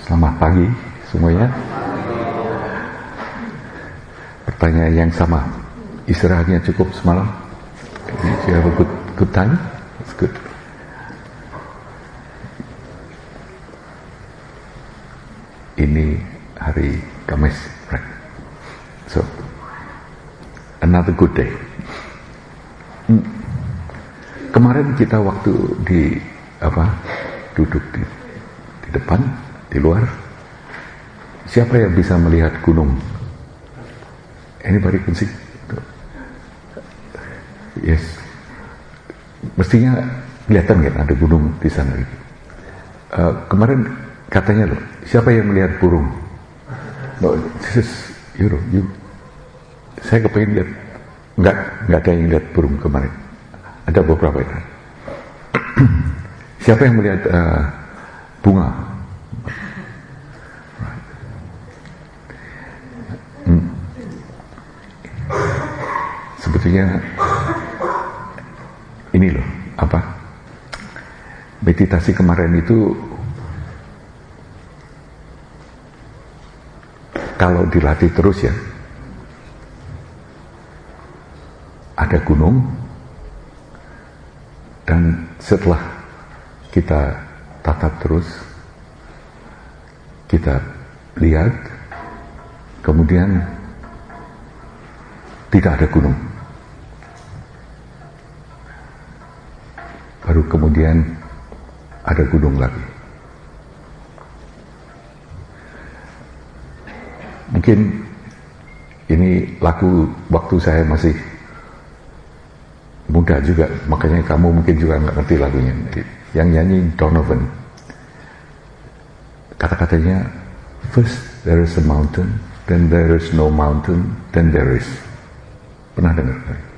Selamat pagi semuanya. Pertanyaan yang sama. Istirahatnya cukup semalam? Did you have a good time? That's good. Ini hari Kamis, right? So, another good day. Kemarin kita waktu duduk di depan, di luar, siapa yang bisa melihat gunung? Anybody can see? Yes. Mestinya kelihatan kan ada gunung di sana. Kemarin katanya loh, siapa yang melihat burung? No, this is you. Saya kepengen lihat. Enggak ada yang lihat burung kemarin. Ada beberapa ya. Siapa yang melihat bunga? Sebetulnya ini loh, meditasi kemarin itu kalau dilatih terus ya, ada gunung, dan setelah kita tatap terus, kita lihat, kemudian tidak ada gunung. Baru kemudian ada gunung lagi. Mungkin ini lagu waktu saya masih muda juga, makanya kamu mungkin juga nggak ngerti lagunya. Yang nyanyi Donovan. Kata-katanya, first there is a mountain, then there is no mountain, then there is. Pernah dengar?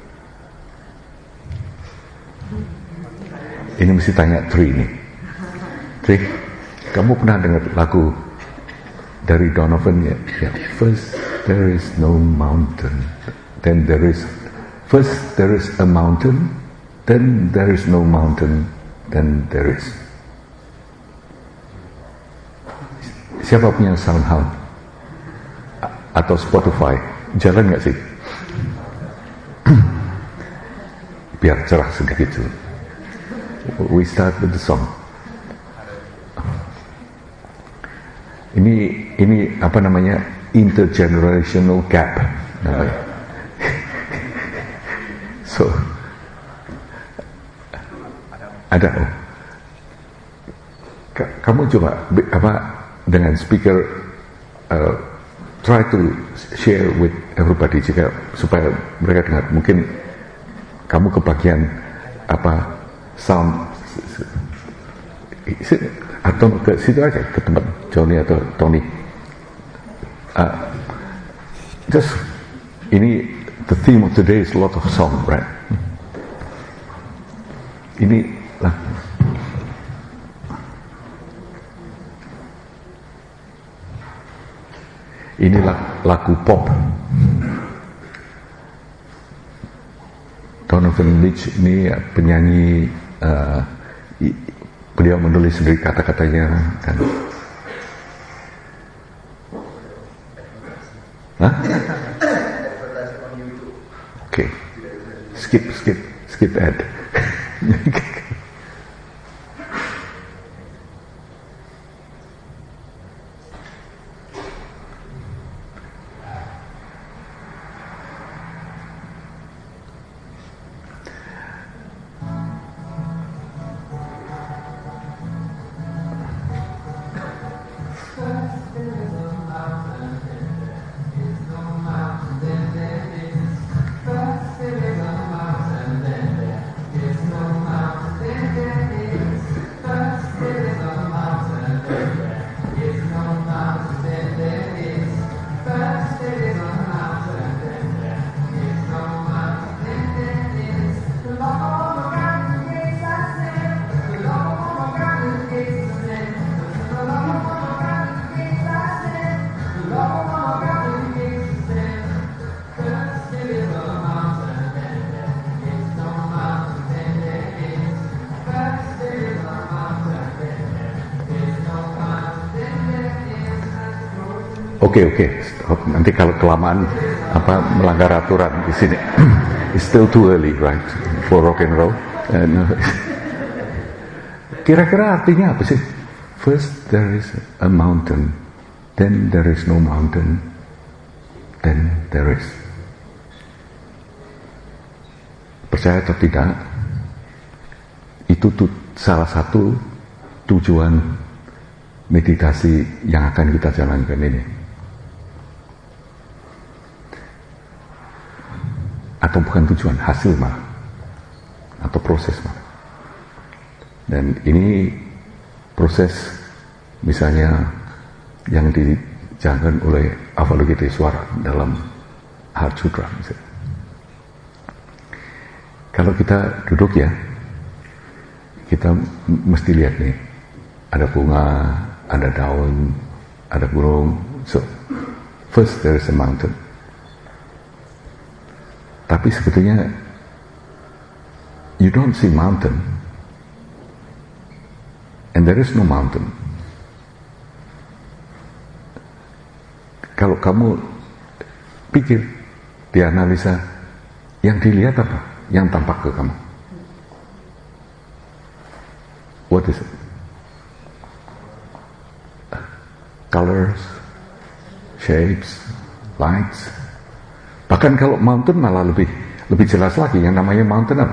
Ini mesti tanya Tri nih. Tri, kamu pernah dengar lagu dari Donovan ya? First there is no mountain, then there is. First there is a mountain, then there is no mountain, then there is. Siapa punya SoundHound atau Spotify? Jalan nggak sih? Biar cerah sedikit dulu. We start with the song. Ini apa namanya? Intergenerational gap namanya. So, ada. Kamu coba dengan speaker try to share with everybody supaya mereka dengar. Mungkin kamu kebagian sound atau ke situ aja, ke tempat Johnny atau Tony. Just ini the theme of today is a lot of song, right? Ini lagu pop. Donovan Leitch ini penyanyi, beliau menulis sendiri kata-katanya kan. Hah? Oke. Skip ad. Oke. Stop. Nanti kalau kelamaan melanggar aturan di sini. It's still too early, right, for rock and roll. Kira-kira artinya apa sih? First there is a mountain, then there is no mountain, then there is. Percaya atau tidak, itu salah satu tujuan meditasi yang akan kita jalankan ini. Atau bukan tujuan, hasil malah, atau proses malah. Dan ini proses misalnya yang dijalankan oleh Avalokitesvara dalam Heart Sutra misalnya. Kalau kita duduk ya, kita mesti lihat nih, ada bunga, ada daun, ada burung. So, first there is a mountain. Tapi sebetulnya you don't see mountain, and there is no mountain. Kalau kamu pikir, dianalisa, yang dilihat apa? Yang tampak ke kamu. What is it? Colors, shapes, lights. Bahkan kalau mountain malah lebih jelas lagi. Yang namanya mountain apa?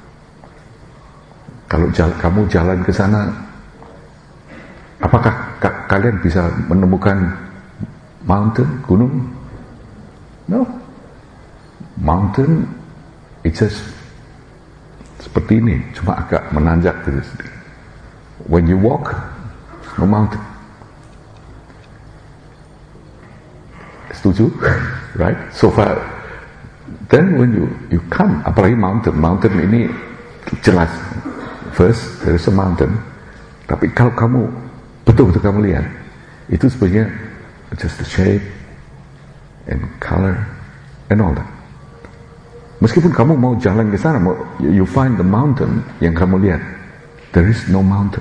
Kalau kamu jalan ke sana, apakah kalian bisa menemukan mountain, gunung? No. Mountain, it's just seperti ini, cuma agak menanjak gitu sedikit. When you walk, no mountain. Setuju? Right? So far, then when you come, apalagi mountain ini jelas. First, there is a mountain. Tapi kalau kamu betul-betul kamu lihat, itu sebenarnya just the shape and color and all that. Meskipun kamu mau jalan ke sana, you find the mountain yang kamu lihat, there is no mountain.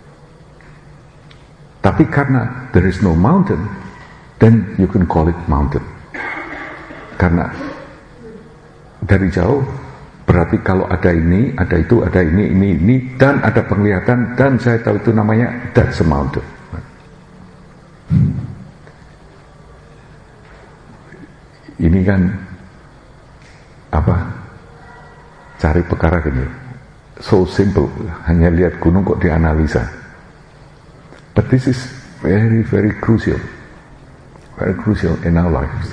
Tapi karena there is no mountain, then you can call it mountain. Karena dari jauh berarti kalau ada ini, ada itu, ada ini, dan ada penglihatan, dan saya tahu itu namanya that's a mountain. Ini kan cari perkara gini, so simple, hanya lihat gunung kok dianalisa. But this is very, very crucial in our lives.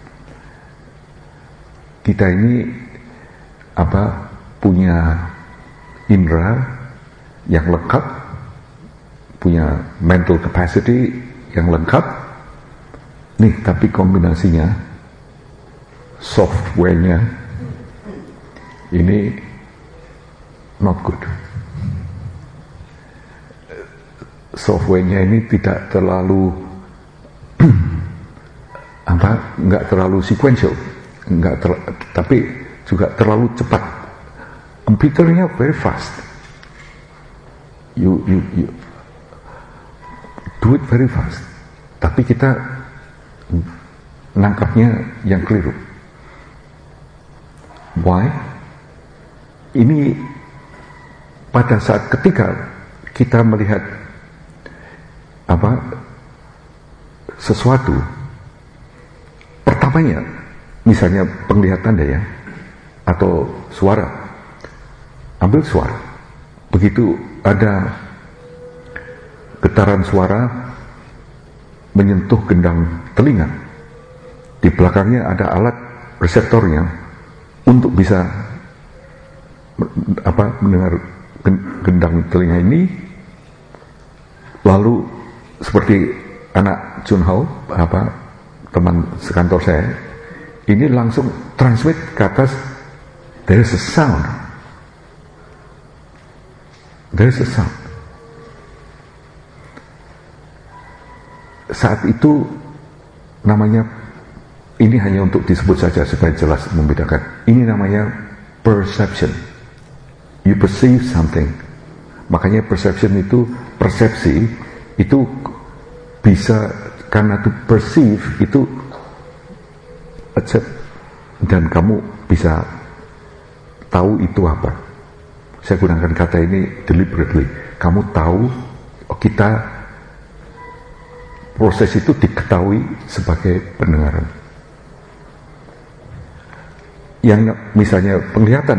Kita ini punya indera yang lengkap, punya mental capacity yang lengkap. Nih, tapi kombinasinya, software-nya ini not good. Software-nya ini tidak terlalu nggak terlalu sequential, tapi juga terlalu cepat. Komputernya very fast. You do it very fast. Tapi kita nangkapnya yang keliru. Why? Ini pada saat ketika kita melihat sesuatu, pertamanya misalnya penglihatan daya atau suara, ambil suara, begitu ada getaran suara menyentuh gendang telinga, di belakangnya ada alat reseptornya untuk bisa mendengar gendang telinga ini. Lalu seperti anak Jun Hao, teman sekantor saya, ini langsung transmit ke atas, there is a sound. Saat itu namanya, ini hanya untuk disebut saja supaya jelas membedakan. Ini namanya perception. You perceive something. Makanya perception itu, persepsi itu bisa karena to perceive itu accept, dan kamu bisa tahu itu apa. Saya gunakan kata ini deliberately. Kamu tahu, kita proses itu diketahui sebagai pendengaran. Yang misalnya penglihatan,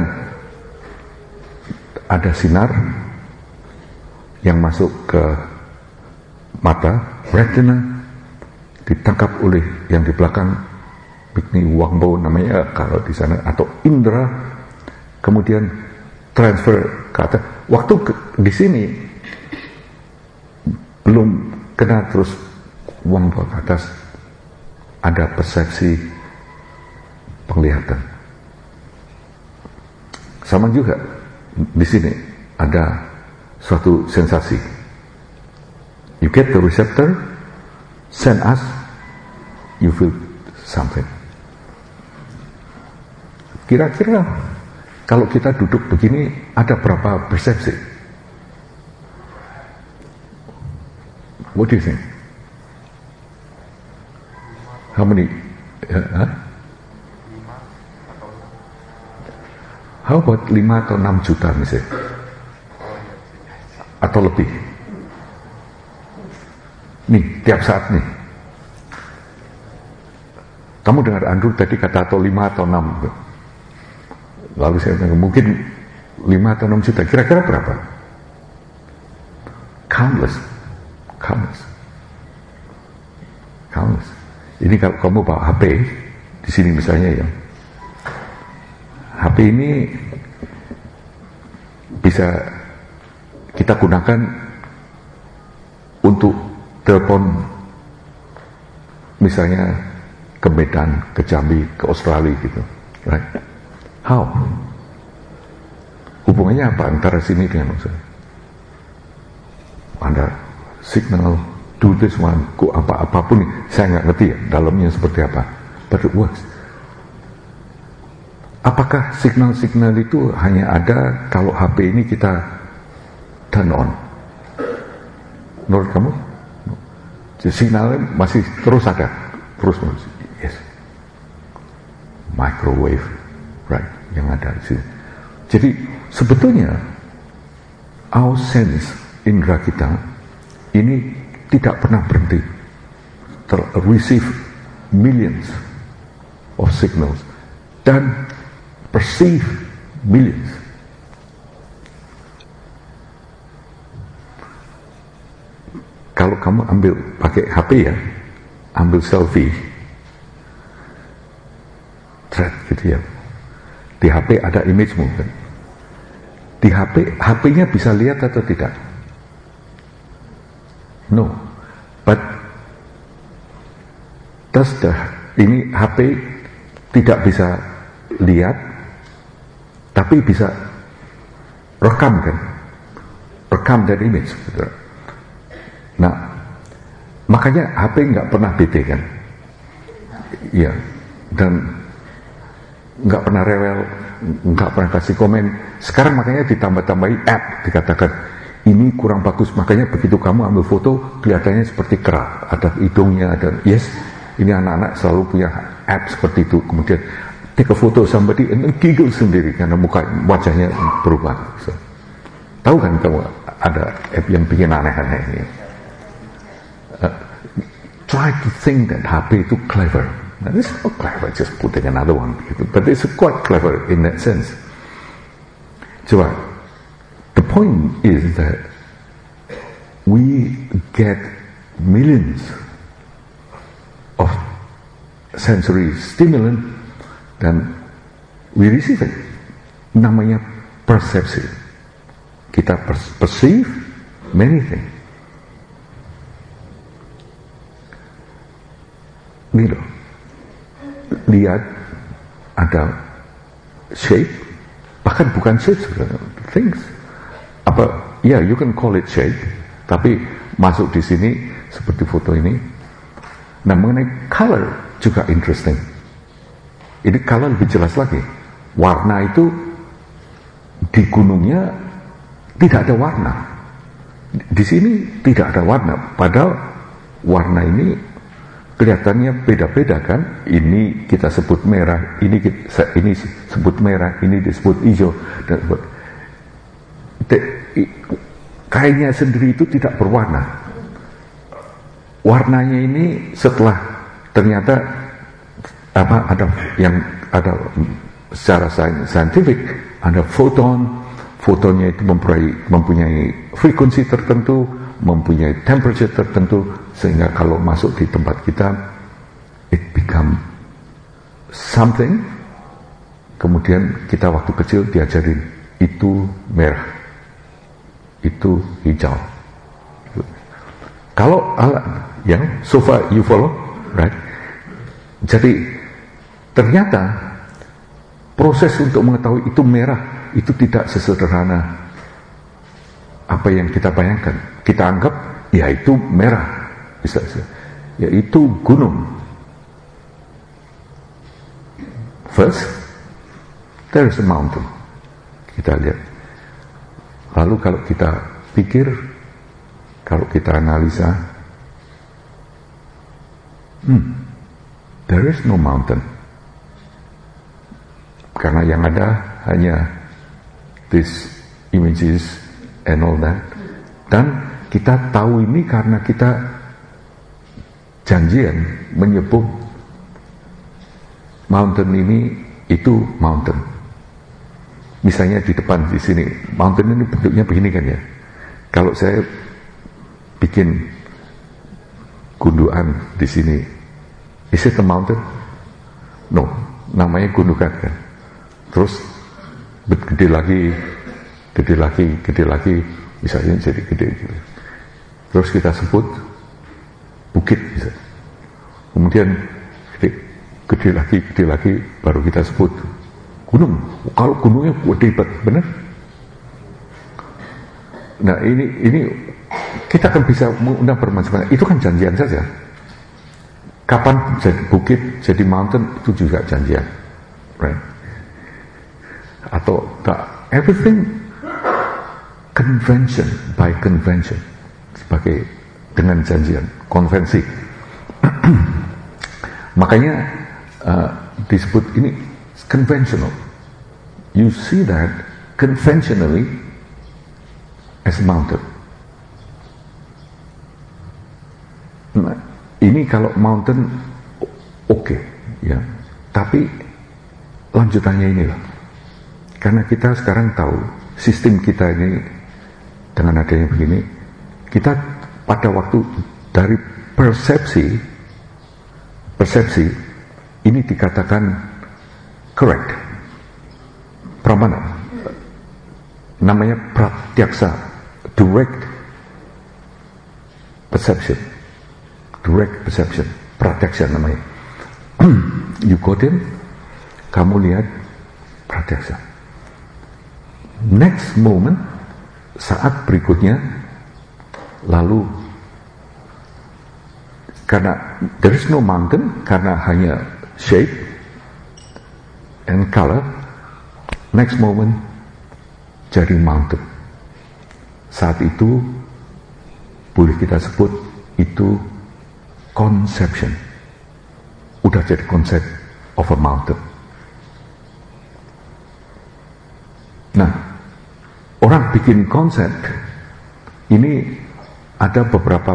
ada sinar yang masuk ke mata, retina, ditangkap oleh yang di belakang, ini wangbo namanya kalau di sana, atau indera, kemudian transfer ke atas. Waktu di sini belum kena terus wangbo ke atas, ada persepsi penglihatan. Sama juga di sini ada suatu sensasi. You get the receptor, send us, you feel something. Kira-kira kalau kita duduk begini, ada berapa persepsi? What do you think? How many? How about 5 atau 6 juta misalnya? Atau lebih? Nih, tiap saat nih. Kamu dengar Andrew tadi kata atau 5 atau 6. Lalu saya bilang, mungkin 5 atau 6 juta. Kira-kira berapa? Countless. Ini kalau kamu bawa HP, di sini misalnya ya, HP ini bisa kita gunakan untuk telepon, misalnya ke Medan, ke Jambi, ke Australia gitu, right? How? Hubungannya apa antara sini dengan Australia? Ada signal, do this one, apapun, saya nggak ngerti ya dalamnya seperti apa, but it works. Apakah signal-signal itu hanya ada kalau HP ini kita turn on? Menurut kamu? Signalnya masih terus ada, terus. Yes. Microwave, right? Yang ada di sini. Jadi sebetulnya our sense, indera kita ini tidak pernah berhenti, receive millions of signals dan perceive millions. Kalau kamu ambil pakai HP ya, ambil selfie, thread gitu ya. Di HP ada image-mu kan. Di HP-nya bisa lihat atau tidak? No. But ini HP tidak bisa lihat, tapi bisa rekam kan, rekam dari image. Nah, makanya HP nggak pernah bete kan, ya, dan nggak pernah rewel, nggak pernah kasih komen. Sekarang makanya ditambah-tambahi app, dikatakan ini kurang bagus, makanya begitu kamu ambil foto kelihatannya seperti kera, ada hidungnya, ada yes, ini anak-anak selalu punya app seperti itu. Kemudian take a photo somebody and giggle sendiri karena wajahnya berubah. So, tahu kan kamu ada app yang bikin aneh-aneh ini. Try to think that HP itu clever. Now, it's not clever, just putting another one. But it's quite clever in that sense. Coba, the point is that we get millions of sensory stimulant dan we receive it. Namanya persepsi. Kita perceive many things. Nih loh, lihat ada shape, bahkan bukan shape sebenarnya, things. Apa? Ya, you can call it shape, tapi masuk di sini seperti foto ini. Nah, mengenai color juga interesting. Ini color lebih jelas lagi. Warna itu di gunungnya tidak ada warna. Di sini tidak ada warna, padahal warna ini kelihatannya beda-beda kan? Ini kita sebut merah, ini sebut merah, ini disebut hijau, dan kainnya sendiri itu tidak berwarna. Warnanya ini setelah ternyata ada secara saintifik, ada fotonnya itu mempunyai frekuensi tertentu, mempunyai temperature tertentu, sehingga kalau masuk di tempat kita, it become something. Kemudian kita waktu kecil diajarin itu merah, itu hijau. Kalau so far you follow, right? Jadi ternyata proses untuk mengetahui itu merah itu tidak sesederhana apa yang kita bayangkan. Kita anggap ya itu merah, ya itu gunung. First, there is a mountain. Kita lihat. Lalu kalau kita pikir, kalau kita analisa, there is no mountain. Karena yang ada hanya these images and all that. Dan kita tahu ini karena kita janjian menyebut mountain ini itu mountain. Misalnya di depan di sini, mountain ini bentuknya begini kan ya. Kalau saya bikin gundukan di sini, is it a mountain? No, namanya gundukan kan. Terus gede lagi, misalnya jadi gede. Terus kita sebut bukit, misalnya. Kemudian gede lagi, baru kita sebut gunung. Kalau gunungnya gede banget, benar? Nah ini kita kan bisa mengundang bermacam-macam. Itu kan janjian saja. Kapan jadi bukit, jadi mountain, itu juga janjian, right? Atau everything convention by convention, sebagai dengan janjian, konvensi. Makanya disebut ini conventional. You see that conventionally as a mountain. Nah, ini kalau mountain oke, ya. Tapi lanjutannya inilah. Karena kita sekarang tahu sistem kita ini dengan adanya begini, kita pada waktu dari persepsi ini dikatakan correct, pramana, namanya pratyaksa, direct perception, pratyaksa namanya. You got him, kamu lihat pratyaksa. Next moment, saat berikutnya, lalu karena there is no mountain, karena hanya shape and color, next moment jadi mountain. Saat itu boleh kita sebut itu conception, udah jadi konsep of a mountain. Nah, orang bikin konsep ini ada beberapa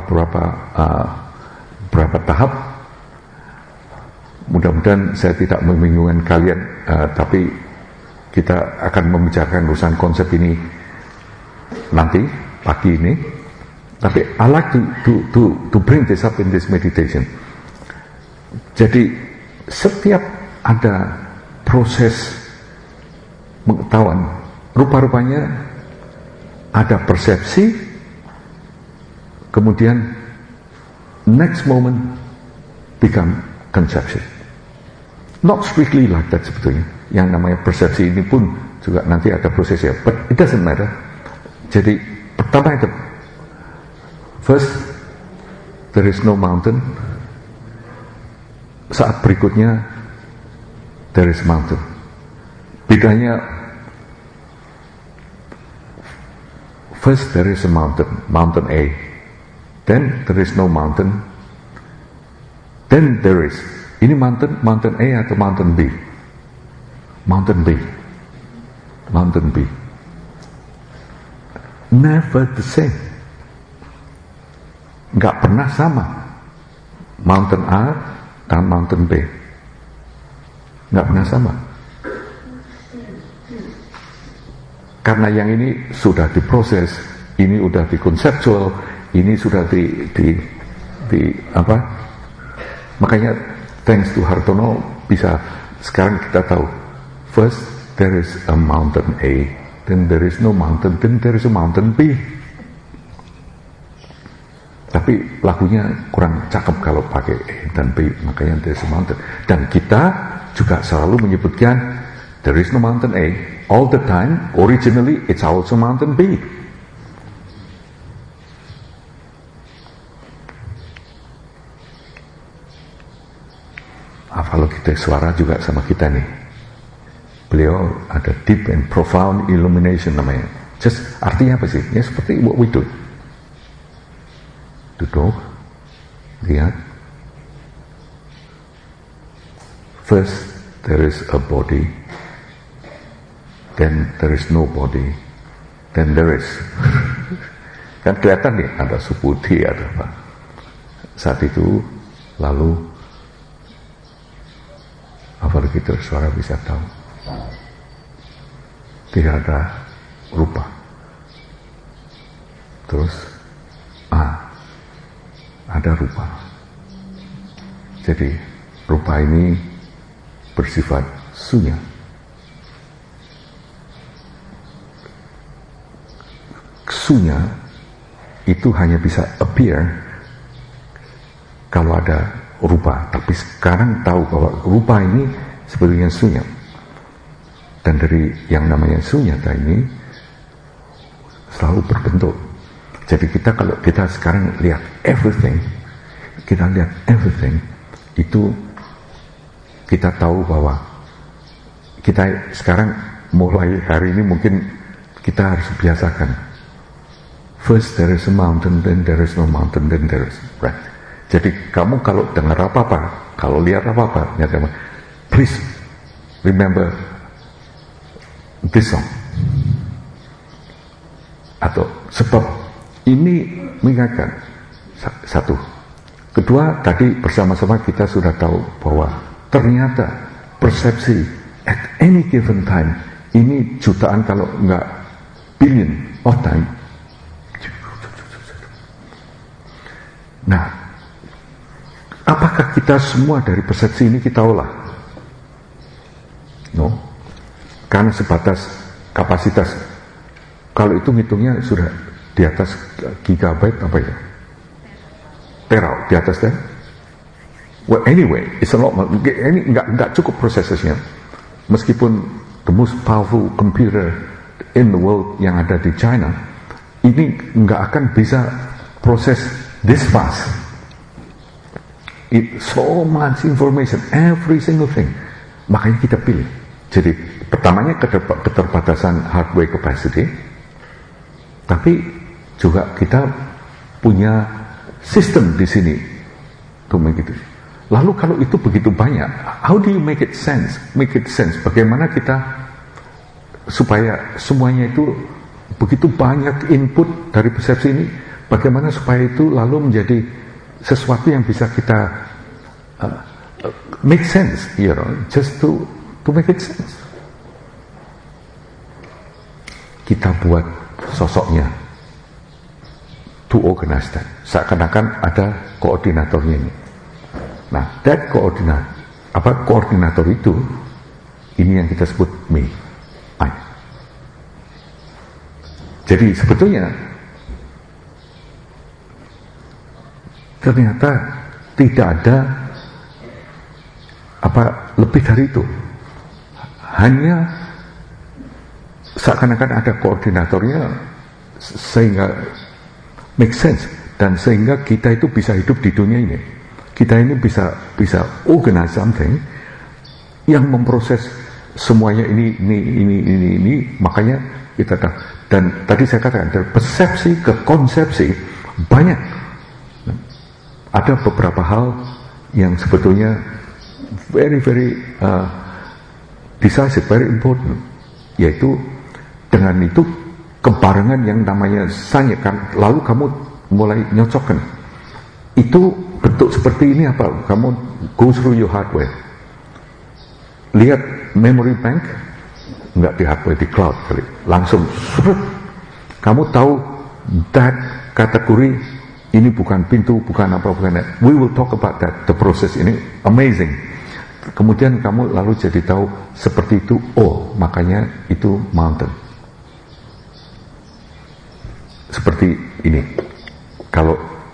tahap. Mudah-mudahan saya tidak membingungkan kalian, tapi kita akan membicarakan urusan konsep ini nanti pagi ini. Tapi I like to bring this up in this meditation. Jadi setiap ada proses pengetahuan, rupa-rupanya ada persepsi, kemudian next moment become conception. Not strictly like that sebetulnya. Yang namanya persepsi ini pun juga nanti ada prosesnya, but it doesn't matter. Jadi pertama itu, first there is no mountain. Saat berikutnya there is mountain. Bedanya, first there is a mountain A, then there is no mountain, then there is. Ini mountain A atau mountain B? Mountain B. Mountain B. Never the same. Nggak pernah sama. Mountain A dan mountain B. Nggak pernah sama. Karena yang ini sudah diproses, ini sudah dikonseptual, ini sudah di apa? Makanya thanks to Hartono bisa sekarang kita tahu. First there is a mountain A, then there is no mountain, then there is a mountain B. Tapi lagunya kurang cakep kalau pakai A dan B, makanya there is a mountain. Dan kita juga selalu menyebutkan there is no mountain A all the time. Originally it's also mountain B. Kalau kita suara juga sama kita nih. Beliau ada deep and profound illumination namanya. Just artinya apa sih? Ya seperti what we do. Duduk, lihat. First there is a body, then there is no body, then there is. Kan kelihatan nih ada seputih ada apa. Saat itu lalu apalagi kita suara bisa tahu tidak ada rupa. Terus ada rupa. Jadi rupa ini bersifat sunya. Sunya itu hanya bisa appear kalau ada rupa, tapi sekarang tahu bahwa rupa ini sebetulnya sunya. Dan dari yang namanya sunyata ini selalu berbentuk. Jadi kalau kita sekarang lihat everything, itu kita tahu bahwa kita sekarang mulai hari ini mungkin kita harus biasakan. First there is a mountain, then there is no mountain, then there is, right? Jadi kamu kalau dengar apa-apa, kalau lihat apa-apa, please remember this song. Atau sebab ini mengingatkan satu. Kedua, tadi bersama-sama kita sudah tahu bahwa ternyata persepsi at any given time ini jutaan kalau enggak billion of time. Nah, apakah kita semua dari persepsi ini kita olah? No. Karena sebatas kapasitas. Kalau itu ngitungnya sudah di atas gigabyte apa ya? Tera di atas deh. Well anyway, it's a lot. Ini nggak cukup prosesnya. Meskipun the most powerful computer in the world yang ada di China, ini nggak akan bisa proses this fast. It so much information, every single thing. Makanya kita pilih. Jadi pertamanya keterbatasan hardware capacity, tapi juga kita punya sistem di sini to make it. Lalu kalau itu begitu banyak, how do you make it sense? Make it sense. Bagaimana kita supaya semuanya itu begitu banyak input dari persepsi ini, bagaimana supaya itu lalu menjadi sesuatu yang bisa kita make sense, you know, just to make it sense. Kita buat sosoknya to organize that. Seakan-akan ada koordinatornya ini. Nah, that koordinator itu, ini yang kita sebut me, I. Jadi sebetulnya ternyata tidak ada lebih dari itu. Hanya seakan-akan ada koordinatornya sehingga make sense, dan sehingga kita itu bisa hidup di dunia ini. Kita ini bisa organize something yang memproses semuanya ini, makanya kita tahu. Dan tadi saya katakan dari persepsi ke konsepsi banyak. Ada beberapa hal yang sebetulnya very decisive, very important, yaitu dengan itu kebarengan yang namanya sanyakan, lalu kamu mulai nyocokkan. Itu bentuk seperti ini apa? Kamu go through your hardware. Lihat memory bank, enggak di hardware, di cloud kali. Langsung kamu tahu that kategori ini bukan pintu, bukan apa, bukan. We will talk about that. The process ini amazing. Kemudian kamu lalu jadi tahu seperti itu. Oh, makanya itu mountain. Seperti ini. Kalau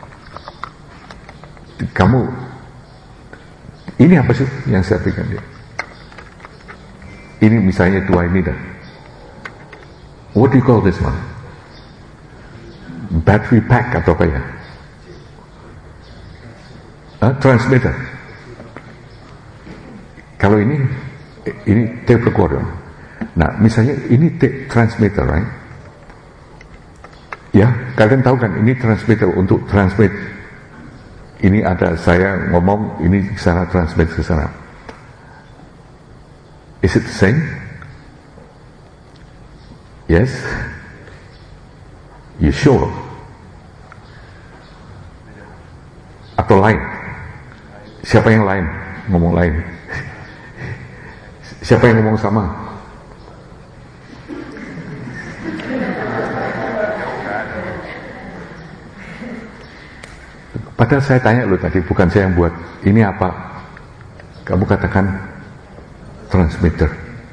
kamu ini apa sih yang saya pikirkan dia? Ini misalnya dua ini dah. What do you call this one? Battery pack atau apa ya? Transmitter. Kalau ini tape recorder. Nah, misalnya ini tape transmitter, right? Ya, kalian tahu kan ini transmitter untuk transmit. Ini ada saya ngomong, ini ke sana transmit ke sana. Is it the same? Yes? You sure? Atau lain? Siapa yang lain? Ngomong lain. Siapa yang ngomong sama? Padahal saya tanya lo tadi, bukan saya yang buat. Ini apa? Kamu katakan transmitter.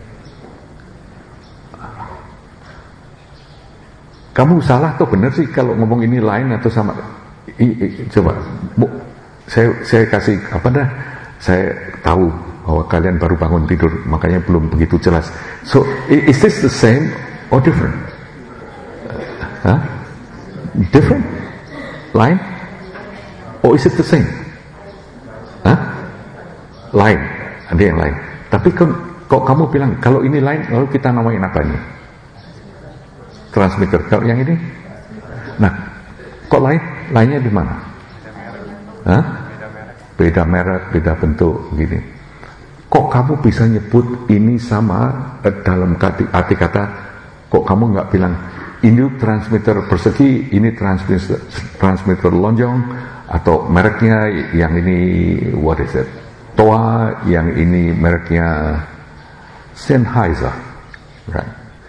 Kamu salah atau benar sih kalau ngomong ini lain atau sama? Coba, saya kasih apa dah? Saya tahu bahwa kalian baru bangun tidur, makanya belum begitu jelas. So, is this the same or different? Different? Lain? Or is it the same? Lain, ada yang lain. Tapi kok kamu bilang kalau ini lain, lalu kita namain apa ini? Transmitter. Kalau yang ini? Nah, kok lain? Lainnya di mana? Beda merek, beda bentuk, gini. Kok kamu bisa nyebut ini sama dalam arti kata? Kok kamu nggak bilang ini transmitter persegi, ini transmitter lonjong, atau mereknya yang ini what is it? Toa, yang ini mereknya Sennheiser, right?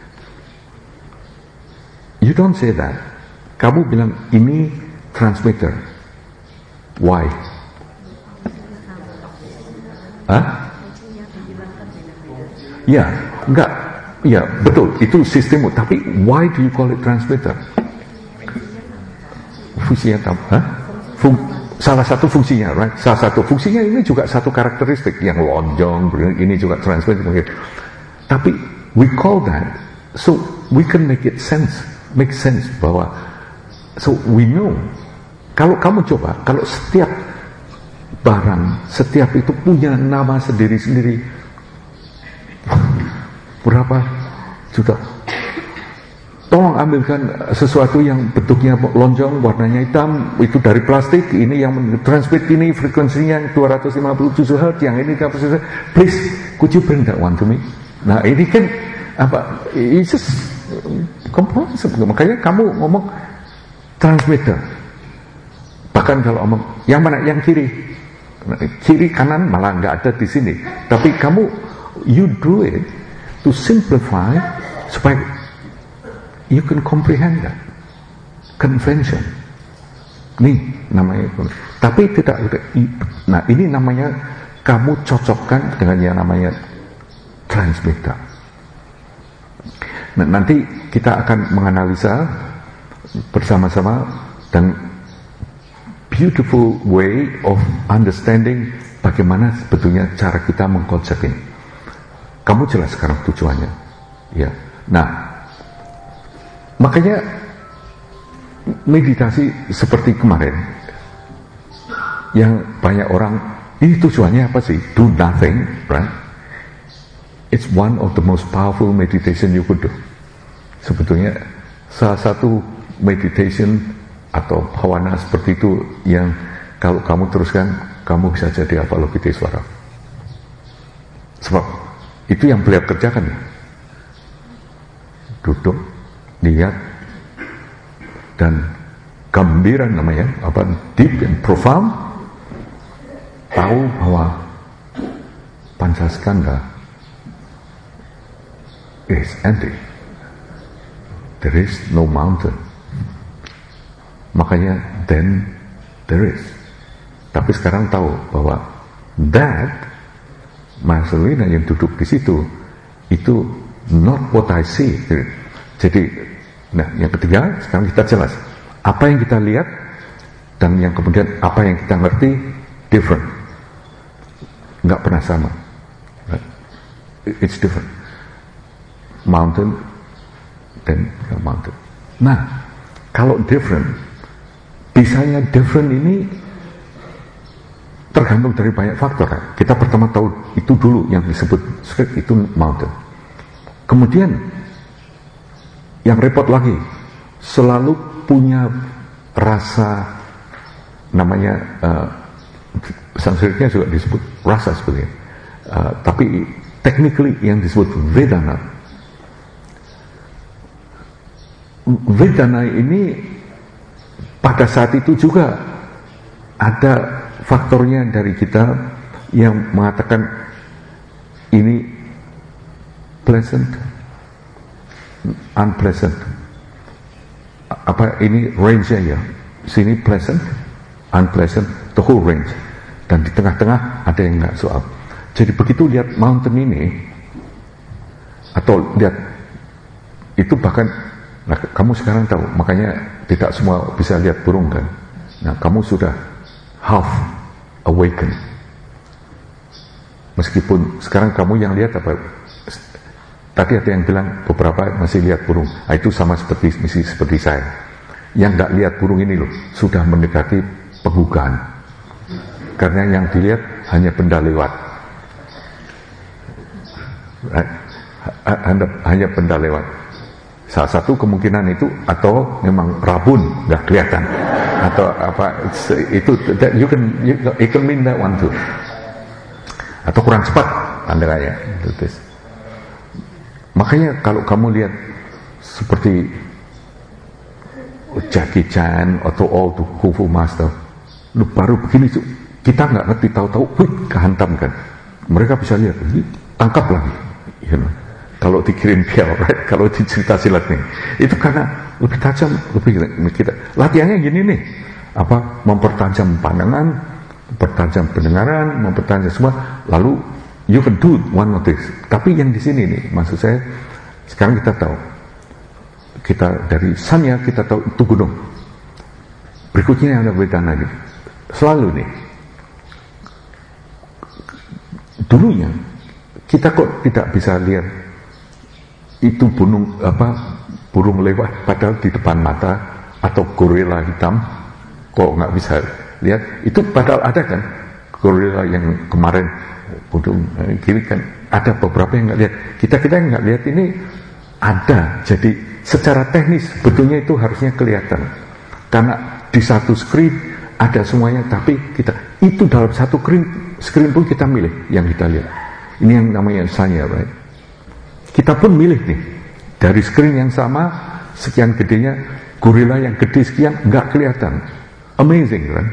You don't say that. Kamu bilang ini transmitter. Why? Ya, enggak. Ya, betul. Itu sistemmu. Tapi why do you call it transmitter? Fungsinya apa? Salah satu fungsinya, right? Salah satu fungsinya ini juga satu karakteristik yang lonjong. Ini juga transmitter. Tapi we call that so we can make sense bahwa so we know. Kalau kamu coba, kalau setiap barang, setiap itu punya nama sendiri-sendiri, berapa juta? Tolong ambilkan sesuatu yang bentuknya lonjong, warnanya hitam, itu dari plastik, ini yang transmit ini frekuensinya 257 Hz, yang ini please, could you bring that one to me? Nah, ini kan apa? It's just comprehensive. Makanya kamu ngomong transmitter. Bahkan kalau ngomong yang mana? Yang kiri kanan malah nggak ada di sini. Tapi kamu you do it to simplify supaya you can comprehend that convention. Nih namanya. Tapi tidak. Nah ini namanya kamu cocokkan dengan yang namanya transmitter. Nah, nanti kita akan menganalisa bersama-sama dan beautiful way of understanding bagaimana sebetulnya cara kita mengkonsep ini. Kamu jelas sekarang tujuannya, ya. Nah, makanya meditasi seperti kemarin, yang banyak orang, ini tujuannya apa sih? Do nothing, right? It's one of the most powerful meditation you could do. Sebetulnya salah satu meditation atau bhavana seperti itu yang kalau kamu teruskan kamu bisa jadi Avalokitesvara. Sebab itu yang beliau kerjakan. Duduk, lihat, dan gembira namanya, deep and profound, tahu bahwa Pancaskanda is empty. There is no mountain. Makanya then there is. Tapi sekarang tahu bahwa that Marcelina yang duduk di situ itu not what I see. Jadi, nah yang ketiga sekarang kita jelas apa yang kita lihat dan yang kemudian apa yang kita ngerti different, nggak pernah sama. Right? It's different. Mountain dan mountain. Nah, kalau different, bisanya different ini tergantung dari banyak faktor. Kita pertama tahu itu dulu yang disebut script itu mountain. Kemudian yang repot lagi, selalu punya rasa namanya Sanskritnya juga disebut rasa sebenarnya. Tapi technically yang disebut Vedana. Vedana ini pada saat itu juga ada faktornya dari kita yang mengatakan ini pleasant, unpleasant. Apa ini range-nya ya? Sini pleasant, unpleasant, the whole range. Dan di tengah-tengah ada yang nggak soal. Jadi begitu lihat mountain ini atau lihat itu bahkan, nah kamu sekarang tahu, makanya tidak semua bisa lihat burung kan. Nah kamu sudah half awakened. Meskipun sekarang kamu yang lihat apa? Tadi ada yang bilang beberapa masih lihat burung. Nah, itu sama seperti saya. Yang nggak lihat burung ini loh, sudah mendekati penggugaan. Karena yang dilihat hanya benda lewat. Hanya benda lewat. Salah satu kemungkinan itu atau memang rabun nggak kelihatan atau apa itu that you can mean that one too. Atau kurang cepat Anda kayak makanya kalau kamu lihat seperti Jackie Chan atau all the Kung Fu Master, lu baru begini kita nggak ngerti, tahu-tahu kehantam kan, mereka bisa lihat tangkap lagi, you know. Kalau dikirim pial, right? Kalau dicerita silat nih, itu karena lebih tajam, lebih kita latihannya gini nih, apa mempertajam pandangan, mempertajam pendengaran, mempertajam semua, lalu you can do one of this. Tapi yang di sini nih, maksud saya, sekarang kita tahu, kita dari Sanya kita tahu itu gunung. Berikutnya yang ada Vedana gitu, selalu nih. Dulunya kita kok tidak bisa lihat itu burung lewat padahal di depan mata, atau gorila hitam kok nggak bisa lihat, itu padahal ada kan gorila yang kemarin burung kiri kan ada beberapa yang nggak lihat, kita yang nggak lihat ini ada. Jadi secara teknis betulnya itu harusnya kelihatan karena di satu screen ada semuanya, tapi kita itu dalam satu screen pun kita milih yang kita lihat. Ini yang namanya Sanya, right? Kita pun milih nih, dari screen yang sama, sekian gedenya, gorila yang gede sekian, nggak kelihatan. Amazing, kan?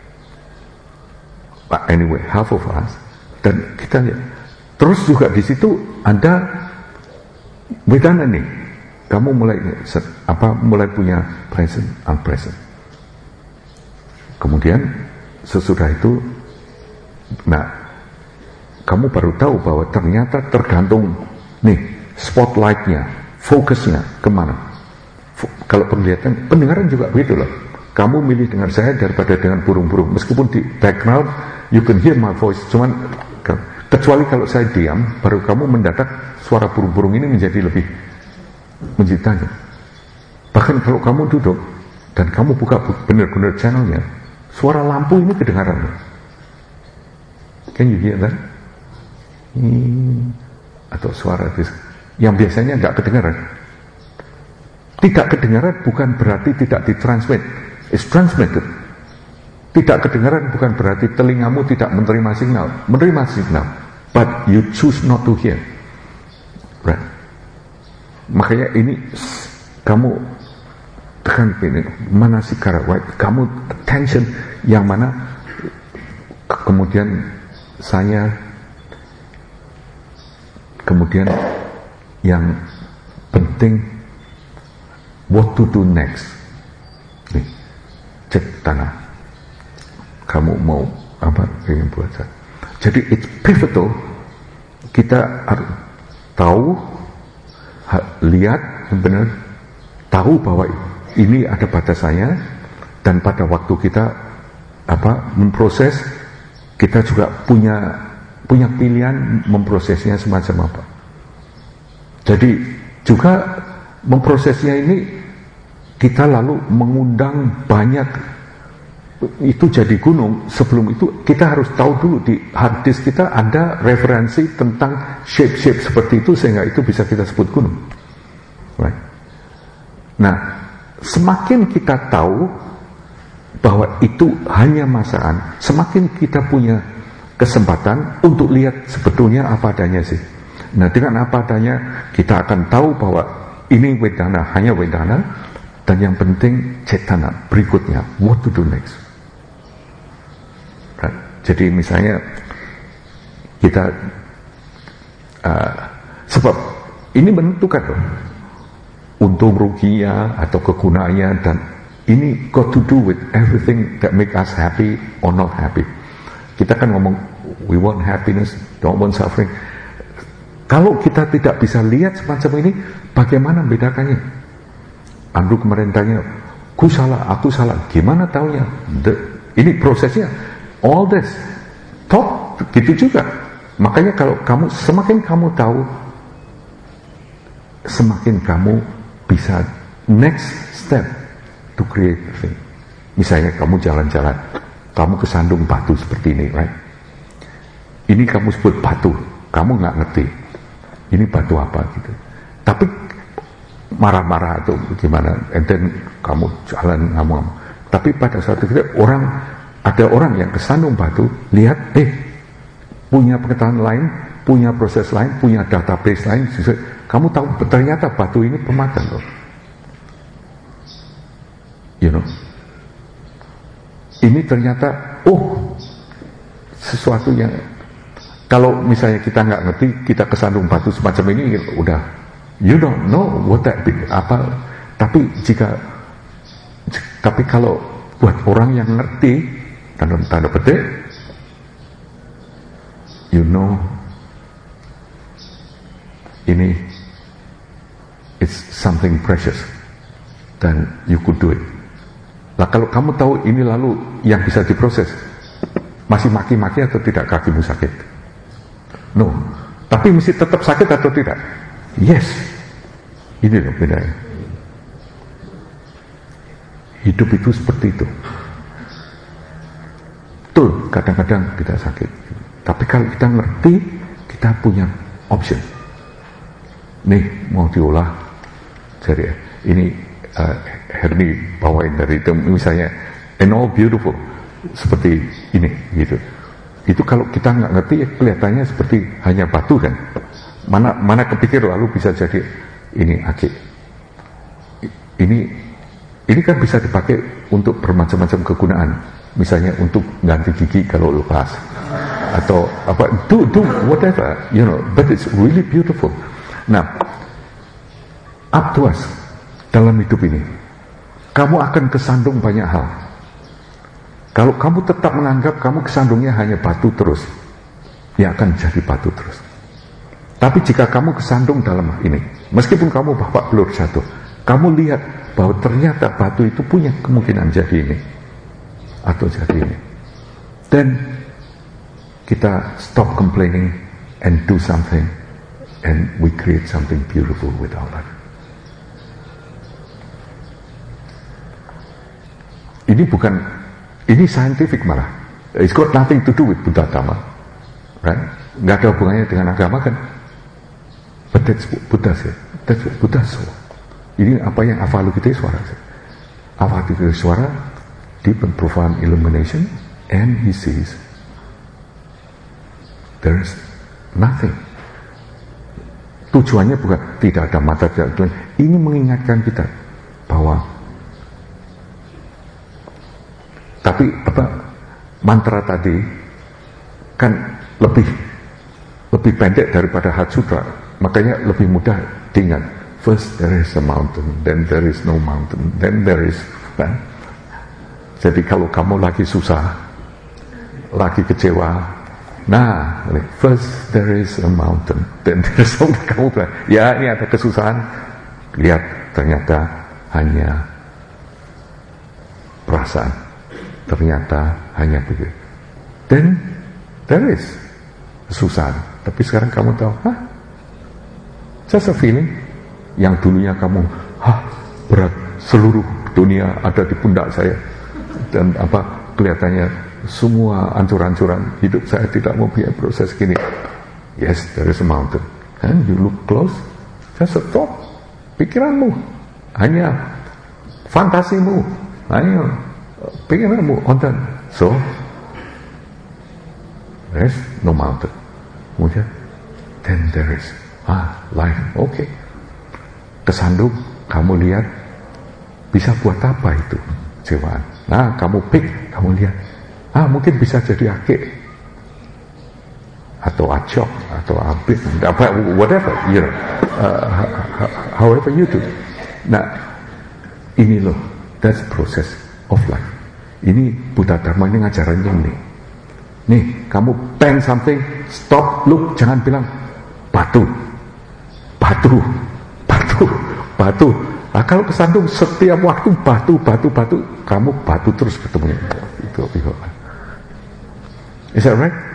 But anyway, half of us, dan kita lihat. Terus juga di situ ada Vedana nih. Kamu mulai punya present, unpresent. Kemudian sesudah itu, nah, kamu baru tahu bahwa ternyata tergantung nih spotlightnya, fokusnya kemana. Kalau penglihatan, pendengaran juga begitu loh. Kamu milih dengar saya daripada dengan burung-burung. Meskipun di background you can hear my voice, cuman kecuali kalau saya diam, baru kamu mendadak suara burung-burung ini menjadi tajam. Bahkan kalau kamu duduk dan kamu buka benar-benar channelnya, suara lampu ini kedengaran. Can you hear that? Atau suara yang biasanya nggak kedengaran. Tidak kedengaran bukan berarti tidak ditransmit. It's transmitted. Tidak kedengaran bukan berarti telingamu tidak menerima signal. Menerima signal, but you choose not to hear. Right? Makanya ini kamu tekan ini manasikara, right? Kamu attention yang mana, kemudian saya, kemudian yang penting what to do next. Nih, cek tanah. Kamu mau apa ingin buat saya? Jadi it's pivotal. Kita harus tahu, lihat benar, tahu bahwa ini ada batasannya, dan pada waktu kita memproses, kita juga punya pilihan memprosesnya semacam apa. Jadi juga memprosesnya ini kita lalu mengundang banyak. Itu jadi gunung. Sebelum itu kita harus tahu dulu di hard disk kita ada referensi tentang shape-shape seperti itu, sehingga itu bisa kita sebut gunung. Right? Nah, semakin kita tahu bahwa itu hanya masaan, semakin kita punya kesempatan untuk lihat sebetulnya apa adanya sih. Nah, dengan apa adanya kita akan tahu bahwa ini Vedana, hanya Vedana, dan yang penting Cetana berikutnya, what to do next. Right? Jadi misalnya kita sebab ini menentukan loh untung ruginya atau kegunaannya, dan ini got to do with everything that make us happy or not happy. Kita kan ngomong we want happiness, don't want suffering. Kalau kita tidak bisa lihat semacam ini, bagaimana bedakannya? Andrew kemarin tanya, aku salah, gimana taunya? Ini prosesnya, all this, top, gitu juga. Makanya kalau semakin kamu tahu, semakin kamu bisa next step to create the thing. Misalnya kamu jalan-jalan, kamu kesandung batu seperti ini, right? Ini kamu sebut batu, kamu nggak ngerti ini batu apa gitu. Tapi marah-marah atau gimana, and then kamu jalan ngomong. Tapi pada saat itu ada orang yang kesandung batu, lihat, punya pengetahuan lain, punya proses lain, punya database lain. Kamu tahu ternyata batu ini pemadan loh. You know, ini ternyata sesuatu yang kalau misalnya kita nggak ngerti, kita kesandung batu semacam ini, udah you don't know what that be, apa. Tapi kalau buat orang yang ngerti, tanda petik, you know, ini it's something precious, dan you could do it. Nah, kalau kamu tahu ini lalu yang bisa diproses, masih maki-maki atau tidak kakimu sakit? No. Tapi mesti tetap sakit atau tidak? Yes. Ini loh bedanya. Hidup itu seperti itu. Betul, kadang-kadang kita sakit. Tapi kalau kita ngerti, kita punya option. Nih, mau diolah. Jadi ini Herni bawain dari itu, misalnya and all beautiful seperti ini gitu. Itu kalau kita nggak ngerti, ya kelihatannya seperti hanya batu kan. Mana kepikir lalu bisa jadi ini akik. Ini kan bisa dipakai untuk bermacam-macam kegunaan. Misalnya untuk ganti gigi kalau lepas, atau apa, do whatever, you know. But it's really beautiful. Nah, up to us dalam hidup ini. Kamu akan kesandung banyak hal. Kalau kamu tetap menganggap kamu kesandungnya hanya batu terus, ya akan jadi batu terus. Tapi jika kamu kesandung dalam ini, meskipun kamu babak belur jatuh, kamu lihat bahwa ternyata batu itu punya kemungkinan jadi ini atau jadi ini. Then kita stop complaining and do something, and we create something beautiful with our life. Ini scientific malah. It's got nothing to do with Buddha Dhamma, right? Nggak ada hubungannya dengan agama kan? But that's Buddha said. That's Buddha saw. Ini apa yang Avalokitesvara said. Avalokitesvara deep and profound illumination, and he sees there is nothing. Tujuannya bukan tidak ada mata, tidak ada. Ini mengingatkan kita bahwa tapi mantra tadi kan lebih pendek daripada Hatsutra, makanya lebih mudah diingat. First there is a mountain, then there is no mountain, then there is. Jadi kalau kamu lagi susah, lagi kecewa, nah, first there is a mountain, then there is no. Kamu bilang, ya ini ada kesusahan, lihat ternyata hanya perasaan, ternyata hanya begitu. Then there is kesusahan, tapi sekarang kamu tahu, just a feeling. Yang dulunya kamu, berat, seluruh dunia ada di pundak saya, dan kelihatannya semua ancur-ancuran hidup saya tidak mau biaya proses gini. Yes, there is a mountain, and you look close, just a thought, pikiranmu, hanya fantasimu, hanya pikiranmu, ontan. So there is no mountain. Kemudian, then there is life. Okay. Kesandung, kamu lihat bisa buat apa itu cewaan. Nah, kamu pick, kamu lihat, mungkin bisa jadi akik atau acok atau abit, whatever, you know, however you do. Nah, ini loh, that's process of life. Ini Buddha Dharma ini ngajarannya ini. Nih, kamu bang something, stop, look, jangan bilang batu. Nah, kalau kesandung setiap waktu batu, kamu batu terus ketemu. Itu. Is that right?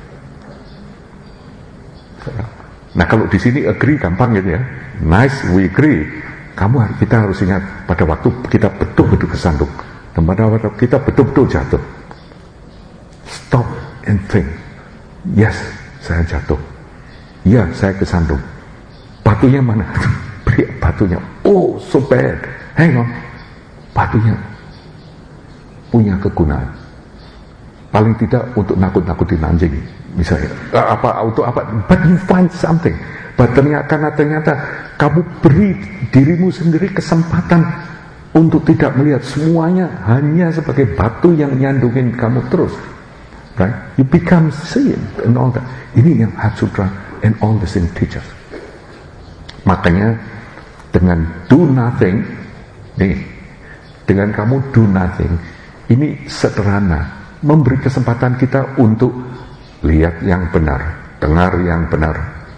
Nah, kalau di sini agree gampang gitu ya. Nice, we agree. Kita harus ingat pada waktu kita betul-betul kesandung, dan pada waktu kita betul-betul jatuh. Stop and think. Yes, saya jatuh. Ya, saya kesandung. Batunya mana? Batunya, oh so bad. Hang on, batunya punya kegunaan. Paling tidak untuk nakut-nakutin anjing, misalnya. Untuk apa? But you find something. But ternyata kamu beri dirimu sendiri kesempatan untuk tidak melihat semuanya hanya sebagai batu yang nyandungin kamu terus. Right? You become seeing and all that. Ini yang Hatsutra and all the Zen teachers. Makanya dengan do nothing, dengan kamu do nothing, ini sederhana, memberi kesempatan kita untuk lihat yang benar, dengar yang benar,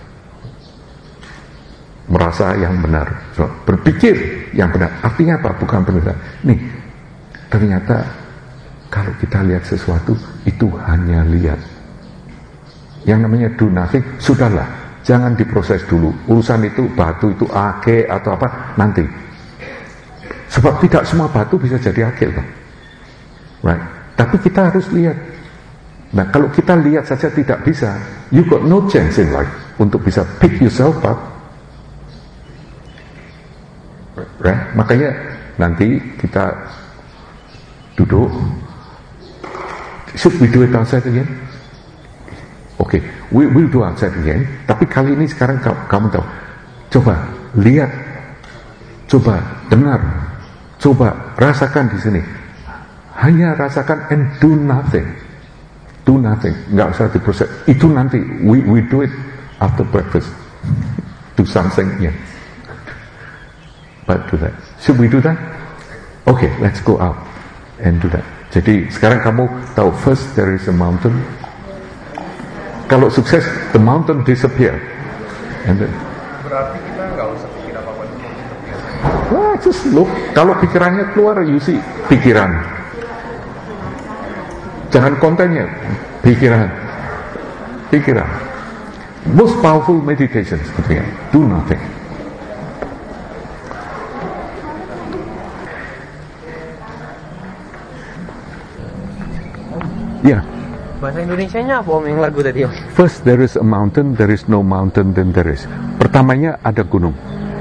merasa yang benar, berpikir yang benar. Artinya apa? Bukan benar. Nih, ternyata kalau kita lihat sesuatu itu hanya lihat. Yang namanya do nothing, sudahlah. Jangan diproses dulu. Urusan itu, batu itu ake atau apa, nanti. Sebab tidak semua batu bisa jadi ake. Right? Tapi kita harus lihat. Nah, kalau kita lihat saja tidak bisa, you got no chance in life untuk bisa pick yourself up. Right? Makanya nanti kita duduk. Should we do it outside again? Okay, we'll do outside again. Tapi kali ini sekarang kamu tahu. Coba lihat, coba dengar, coba rasakan di sini. Hanya rasakan and do nothing. Do nothing. Nggak usah diproses. Itu nanti we do it after breakfast. Do something, yeah. But do that. Should we do that? Okay, let's go out and do that. Jadi sekarang kamu tahu, first there is a mountain. Kalau sukses, the mountain disappear. And then, berarti kita nggak usah pikir apa-apa dulu. Just look. Kalau pikirannya keluar, you see pikiran. Jangan kontennya, pikiran. Most powerful meditation sebetulnya, do nothing. Ya. Yeah. Bahasa Indonesianya apa Om yang lagu tadi Om? First there is a mountain, there is no mountain, then there is. Pertamanya ada gunung,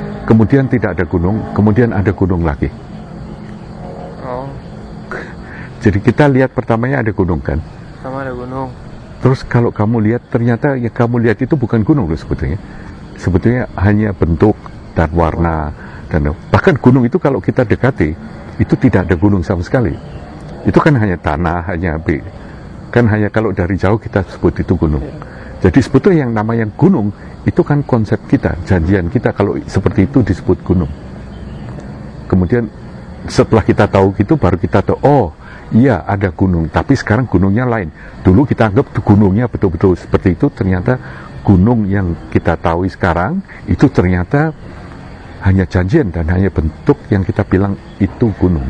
kemudian tidak ada gunung, kemudian ada gunung lagi. Oh. Jadi kita lihat pertamanya ada gunung kan. Sama ada gunung. Terus kalau kamu lihat, ternyata yang kamu lihat itu bukan gunung loh sebetulnya. Sebetulnya hanya bentuk dan warna. Dan bahkan gunung itu kalau kita dekati, itu tidak ada gunung sama sekali. Itu kan hanya tanah, hanya kan hanya kalau dari jauh kita sebut itu gunung. Jadi sebetulnya yang namanya gunung, itu kan konsep kita, janjian kita kalau seperti itu disebut gunung. Kemudian setelah kita tahu gitu, baru kita tahu, oh iya ada gunung, tapi sekarang gunungnya lain. Dulu kita anggap gunungnya betul-betul seperti itu, ternyata gunung yang kita tahu sekarang itu ternyata hanya janjian dan hanya bentuk yang kita bilang itu gunung.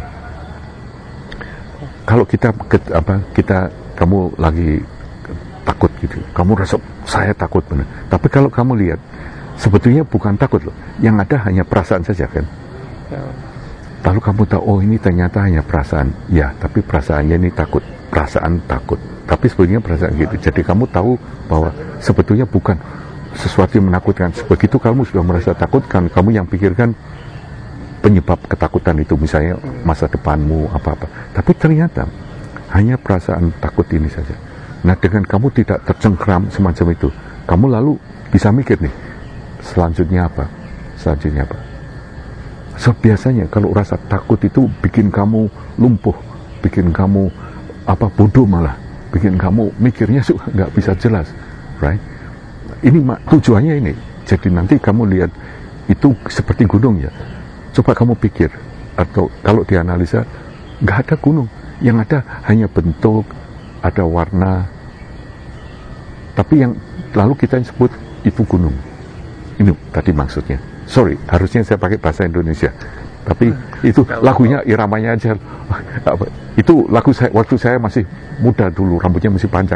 Kalau kamu lagi takut gitu, kamu rasa saya takut benar. Tapi kalau kamu lihat, sebetulnya bukan takut loh, yang ada hanya perasaan saja kan. Lalu kamu tahu, oh ini ternyata hanya perasaan. Ya, tapi perasaannya ini takut. Perasaan takut. Tapi sebetulnya perasaan gitu. Jadi kamu tahu bahwa sebetulnya bukan sesuatu yang menakutkan. Begitu kamu sudah merasa takut, kan kamu yang pikirkan penyebab ketakutan itu. Misalnya masa depanmu, apa-apa. Tapi ternyata hanya perasaan takut ini saja. Nah, dengan kamu tidak tercengkram semacam itu, kamu lalu bisa mikir nih, selanjutnya apa? Selanjutnya apa? So, biasanya kalau rasa takut itu bikin kamu lumpuh, bikin kamu bodoh malah, bikin kamu mikirnya suka nggak bisa jelas, right? Ini tujuannya ini. Jadi nanti kamu lihat itu seperti gunung ya. Coba kamu pikir, atau kalau dianalisa, nggak ada gunung, yang ada hanya bentuk, ada warna. Tapi yang lalu kita sebut itu gunung. Ini tadi maksudnya. Sorry, harusnya saya pakai bahasa Indonesia. Tapi itu lagunya, iramanya aja. Itu lagu saya waktu saya masih muda dulu, rambutnya masih panjang.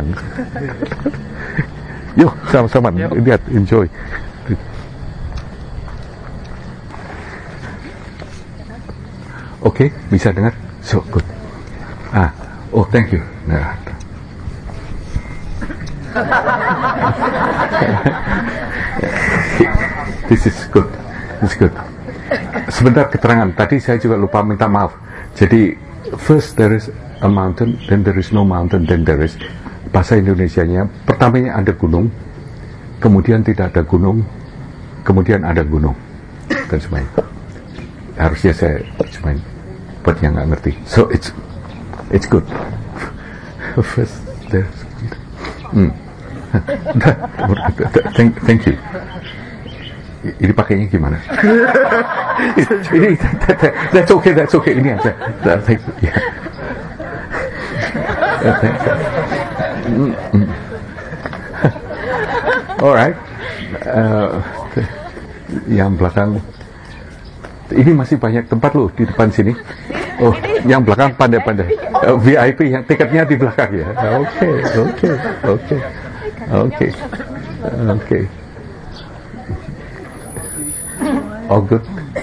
Yuk, sama-sama lihat, enjoy. Oke, bisa dengar? So, good. Oh, thank you. Nah. This is good. Sebentar keterangan. Tadi saya juga lupa minta maaf. Jadi first there is a mountain, then there is no mountain, then there is. Bahasa Indonesianya pertamanya ada gunung, kemudian tidak ada gunung, kemudian ada gunung dan sebagainya. Harusnya saya terjemahin buat yang nggak ngerti. So it's good. First there's thank you. Ini pakainya gimana? Ini that's okay. Ini aja. Thank you. Yeah. Alright. Yang belakang. Ini masih banyak tempat loh di depan sini. Oh, yang belakang pandai-pandai. VIP yang tiketnya di belakang ya. Oke. Oh good.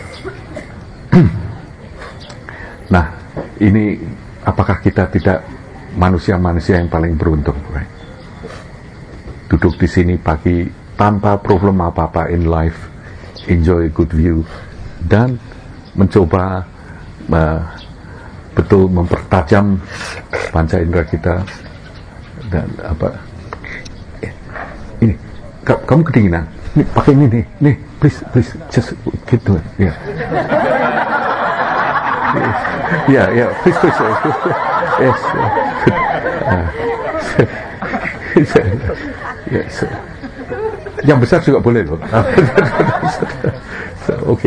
Nah, ini apakah kita tidak manusia-manusia yang paling beruntung, right? Duduk di sini pagi tanpa problem apa-apa in life, enjoy good view, dan mencoba betul mempertajam panca indera kita dan ini kamu kedinginan. Nih, pakai ini nih, please, just gitu, ya. Ya, please, yes, yes. Yang besar juga boleh loh. Okay.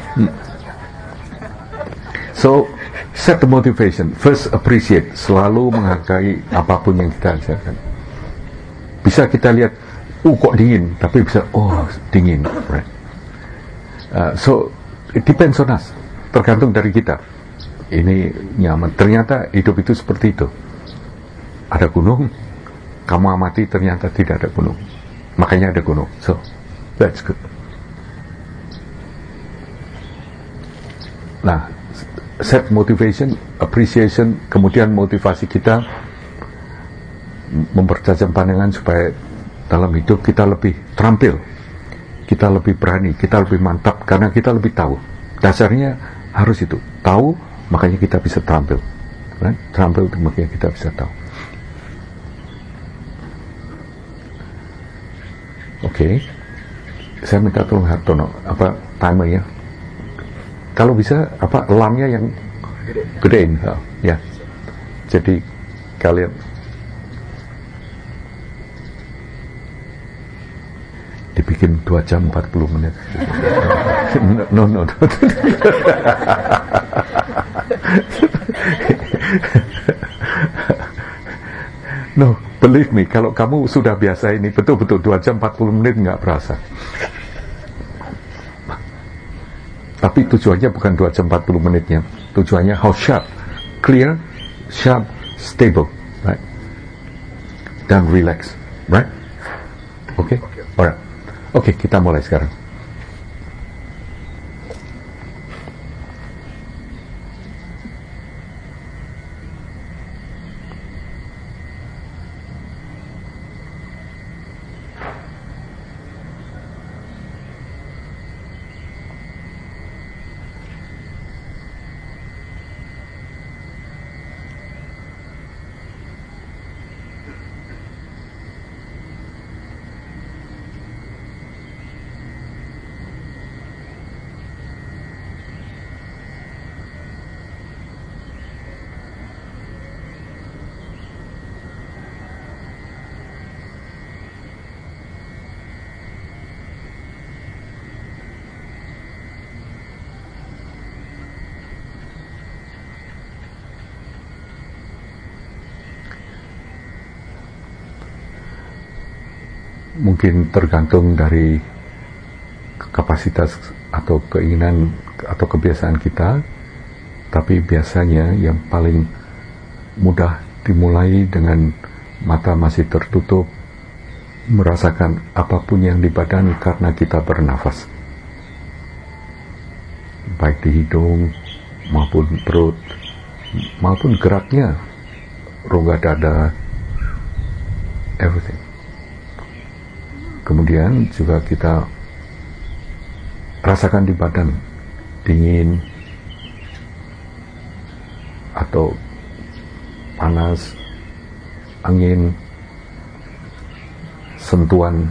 So, set the motivation. First, appreciate. Selalu menghargai apapun yang kita ajarkan. Bisa kita lihat, kok dingin, tapi bisa, dingin, right? So, it depends on us. Tergantung dari kita. Ini nyaman. Ternyata hidup itu seperti itu. Ada gunung, kamu amati ternyata tidak ada gunung. Makanya ada gunung. So, that's good. Nah, set motivation, appreciation, kemudian motivasi kita mempertajam pandangan supaya dalam hidup kita lebih terampil, kita lebih berani, kita lebih mantap, karena kita lebih tahu. Dasarnya harus itu, tahu, makanya kita bisa terampil. right? Terampil makanya kita bisa tahu. Oke. Saya minta tolong Hartono, timer ya. Kalau bisa lamnya yang gedein, ya. Jadi kalian dibikin 2 jam 40 menit. No. No, believe me, kalau kamu sudah biasa ini, betul-betul 2 jam 40 menit nggak berasa. Tapi tujuannya bukan 2 jam 40 menitnya. Tujuannya how sharp, clear, sharp, stable, right? Dan relax, right? Oke? Alright. Oke, kita mulai sekarang. Mungkin tergantung dari kapasitas atau keinginan atau kebiasaan kita, tapi biasanya yang paling mudah dimulai dengan mata masih tertutup, merasakan apapun yang di badan karena kita bernafas, baik di hidung maupun perut maupun geraknya rongga dada, everything. Kemudian juga kita rasakan di badan dingin atau panas, angin, sentuhan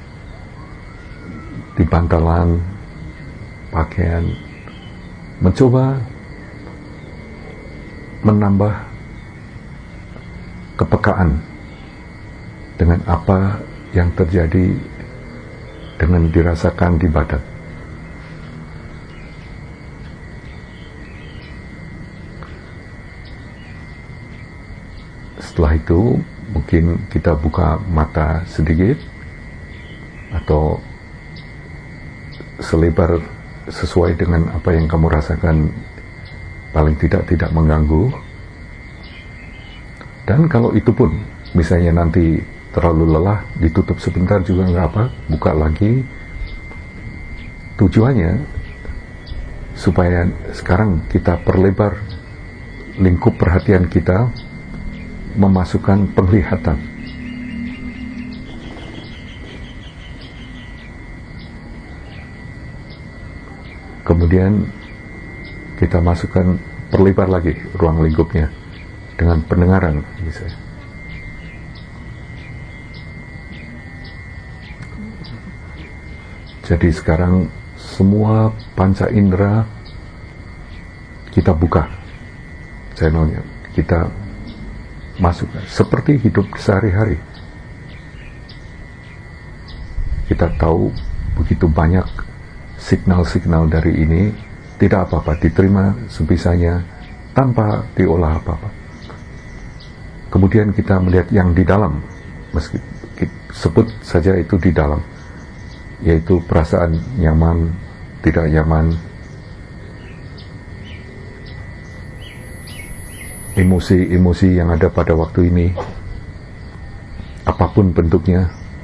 di bantalan, pakaian. Mencoba menambah kepekaan dengan apa yang terjadi dengan dirasakan di badan. Setelah itu mungkin kita buka mata sedikit atau selebar sesuai dengan apa yang kamu rasakan, paling tidak mengganggu. Dan kalau itu pun misalnya nanti terlalu lelah, ditutup sebentar juga nggak apa, buka lagi. Tujuannya supaya sekarang kita perlebar lingkup perhatian kita, memasukkan penglihatan. Kemudian kita masukkan, perlebar lagi ruang lingkupnya dengan pendengaran misalnya. Jadi sekarang semua panca indera kita buka, channelnya kita masukkan seperti hidup sehari-hari. Kita tahu begitu banyak signal-signal dari ini, tidak apa-apa, diterima sebisanya tanpa diolah apa-apa. Kemudian kita melihat yang di dalam, meski sebut saja itu di dalam, yaitu perasaan nyaman, tidak nyaman, emosi-emosi yang ada pada waktu ini, apapun bentuknya,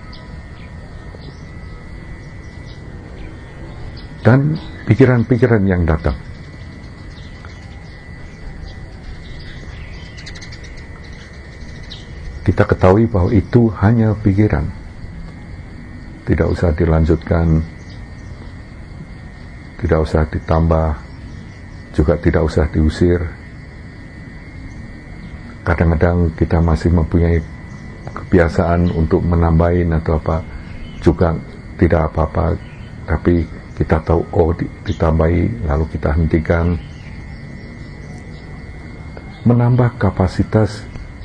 dan pikiran-pikiran yang datang. Kita ketahui bahwa itu hanya pikiran, tidak usah dilanjutkan, tidak usah ditambah, juga tidak usah diusir. kadang-kadang kita masih mempunyai kebiasaan untuk menambahin atau apa, juga tidak apa-apa, tapi kita tahu ditambahi lalu kita hentikan. Menambah kapasitas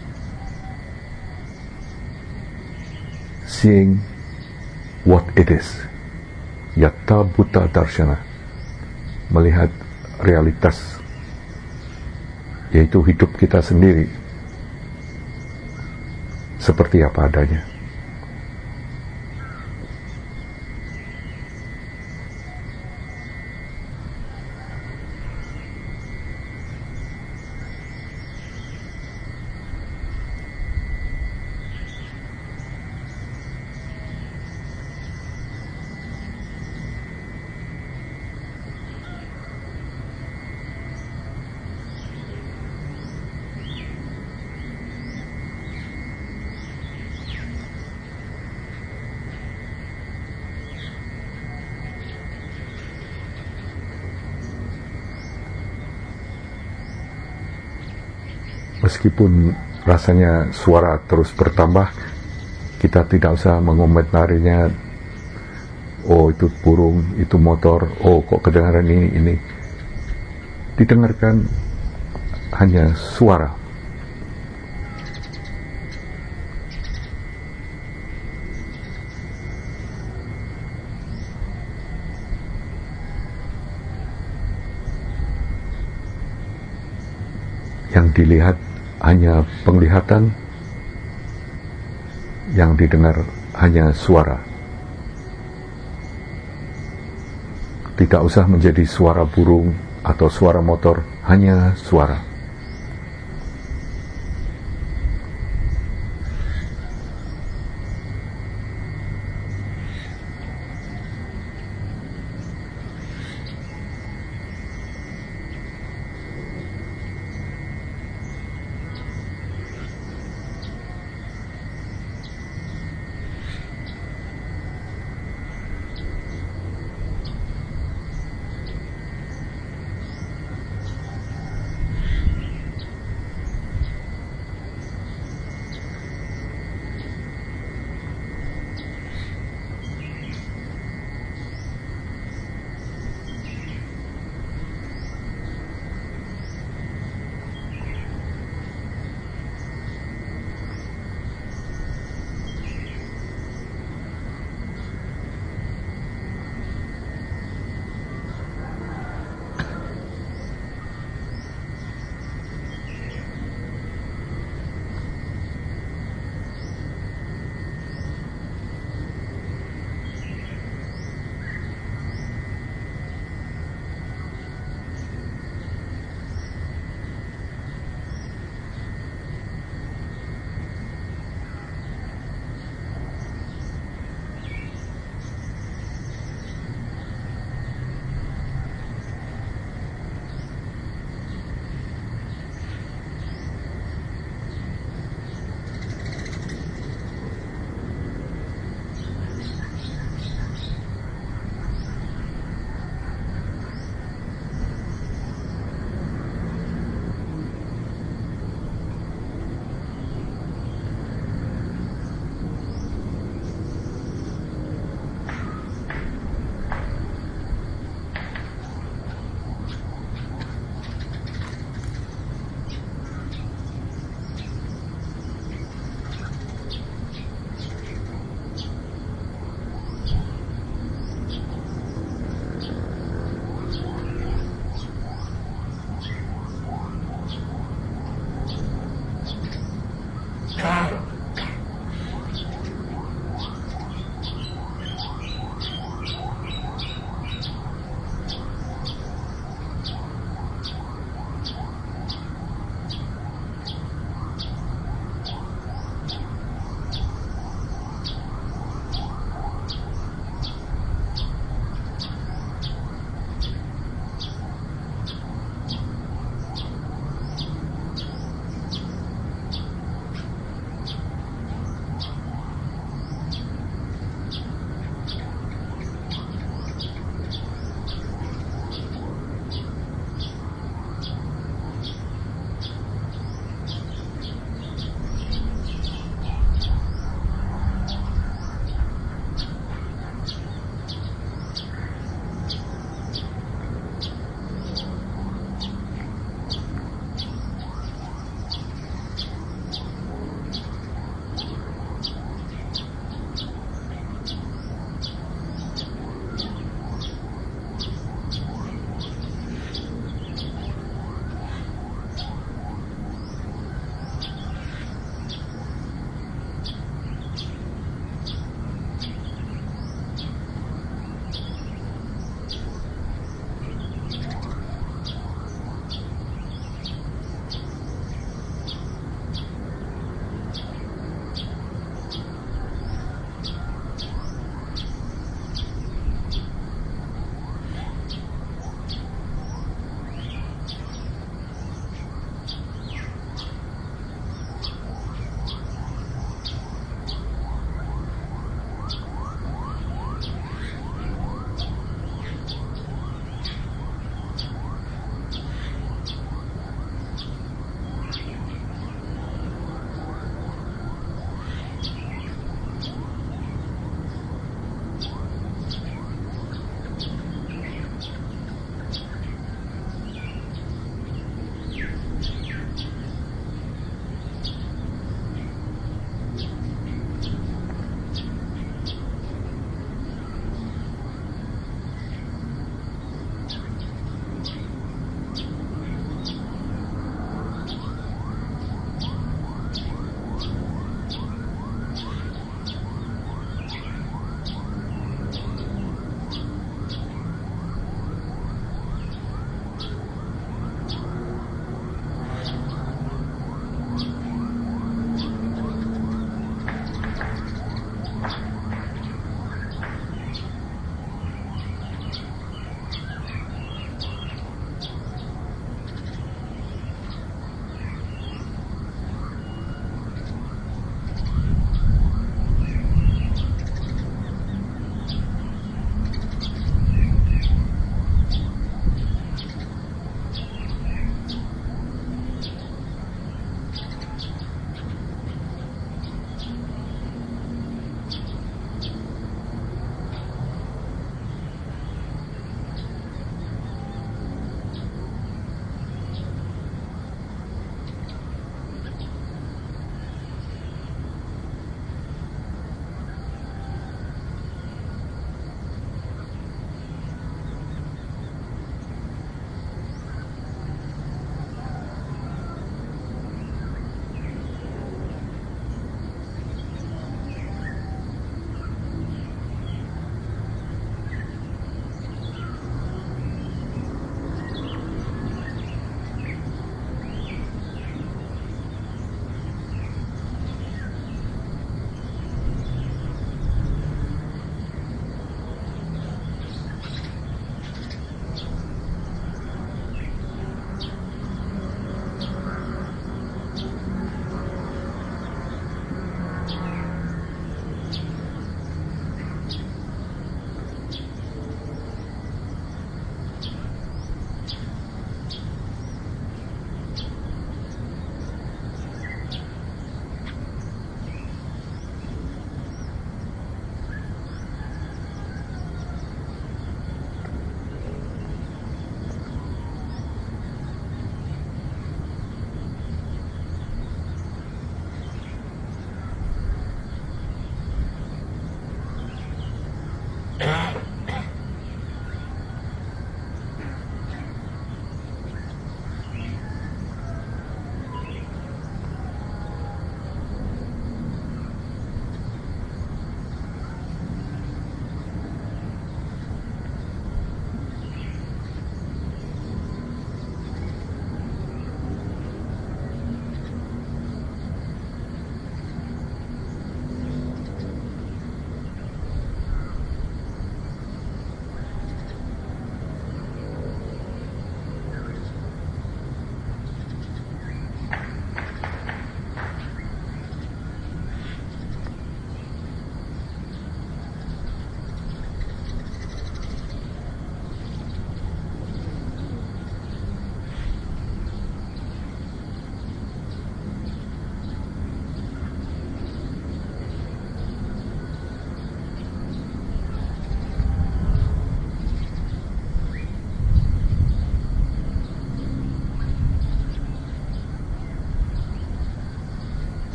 seeing what it is, yatta buta darshana, melihat realitas, yaitu hidup kita sendiri seperti apa adanya. Meskipun rasanya suara terus bertambah, kita tidak usah mengomentarinya. Oh, itu burung, itu motor, oh kok kedengaran ini. Didengarkan hanya suara. Yang dilihat hanya penglihatan, yang didengar hanya suara. Tidak usah menjadi suara burung atau suara motor, hanya suara.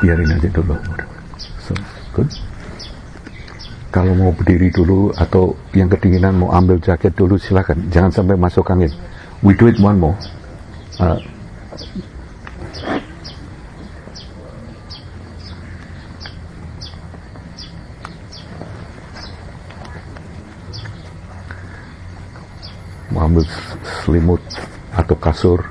biarin aja dulu. So, good. Kalau mau berdiri dulu atau yang kedinginan mau ambil jaket dulu silakan, jangan sampai masuk angin. We do it one more. Mau ambil selimut atau kasur.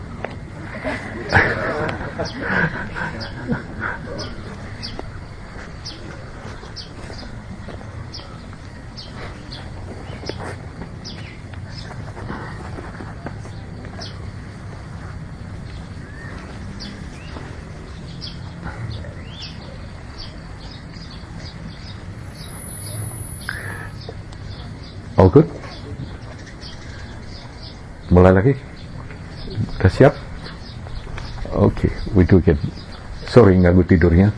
All good? Mulai lagi? Udah siap? Oke, we do again. Sorry, ganggu tidurnya.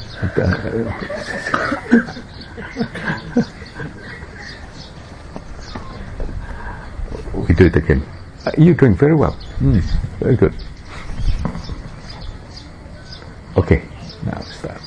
We do it again. You're doing very well. Very good. Okay, now start.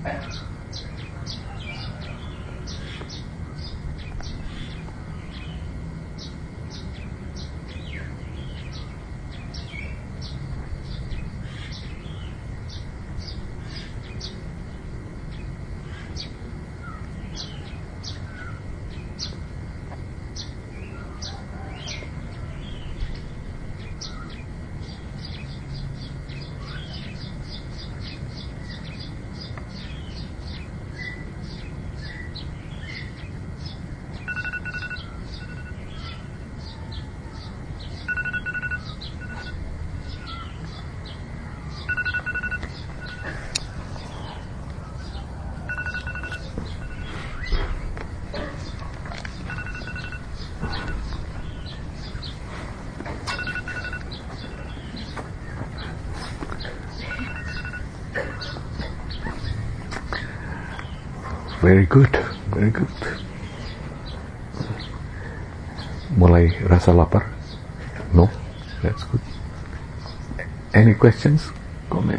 Very good, very good. Mulai rasa lapar? No, that's good. Any questions? Comment?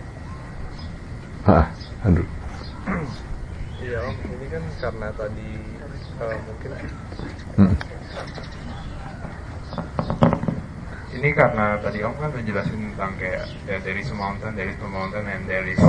Andrew. Iya Om, ini kan karena tadi mungkin ini karena tadi Om kan menjelasin tentang kayak there is a mountain, and there is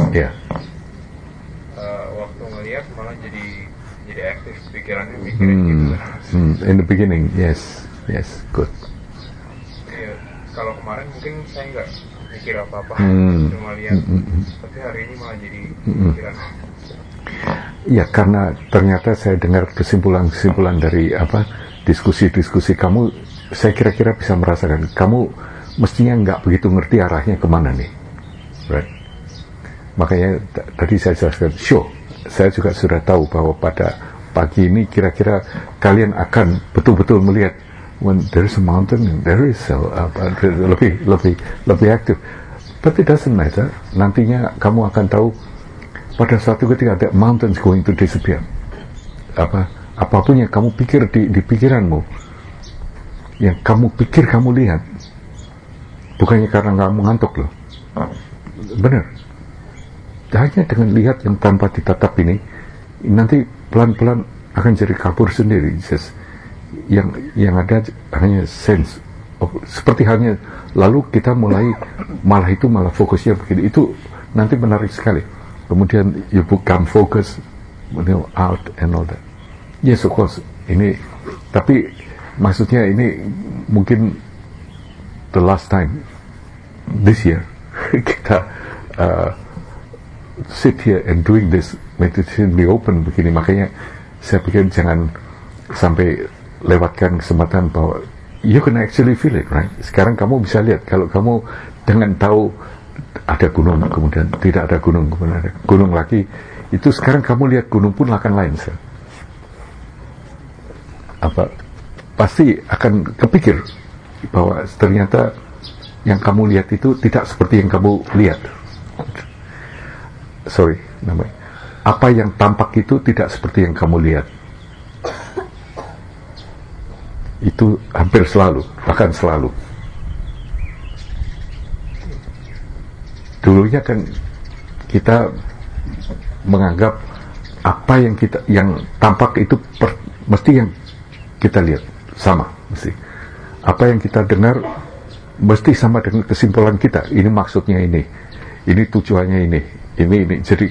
waktu ngeliat malah jadi aktif pikirannya mikirin gitu kan. In the beginning, yes, good. Iya, kalau kemarin mungkin saya nggak mikir apa-apa, cuma lihat, tapi hari ini malah jadi pikiran. Ya, karena ternyata saya dengar kesimpulan dari diskusi kamu, saya kira-kira bisa merasakan kamu mestinya nggak begitu ngerti arahnya kemana nih, right? Makanya tadi saya jelaskan, saya juga sudah tahu bahwa pada pagi ini kira-kira kalian akan betul-betul melihat when there is a mountain, there is lebih aktif. But it doesn't matter. Nantinya kamu akan tahu pada suatu ketika that mountain is going to disappear. Apapun yang kamu pikir di pikiranmu, yang kamu pikir kamu lihat, bukannya karena kamu ngantuk loh. Benar. Hanya dengan lihat yang tanpa ditatap ini, nanti pelan-pelan akan jadi kabur sendiri. Yang ada hanya sense, seperti halnya lalu kita malah fokusnya begini. Itu nanti menarik sekali. Kemudian you become focus, out and all that. Yes, of course. Ini, tapi maksudnya ini mungkin the last time this year kita sit here and doing this meditation di open begini. Makanya saya pikir jangan sampai lewatkan kesempatan bahwa you can actually feel it, right? Sekarang kamu bisa lihat, kalau kamu dengan tahu ada gunung, kemudian tidak ada gunung, kemudian ada gunung lagi, itu sekarang kamu lihat gunung pun akan lain. Pasti akan kepikir bahwa ternyata yang kamu lihat itu tidak seperti yang kamu lihat. Apa yang tampak itu tidak seperti yang kamu lihat. Itu hampir selalu, bahkan selalu. Dulunya kan kita menganggap apa yang tampak itu mesti yang kita lihat sama, mesti. Apa yang kita dengar mesti sama dengan kesimpulan kita. Ini maksudnya ini tujuannya ini. Jadi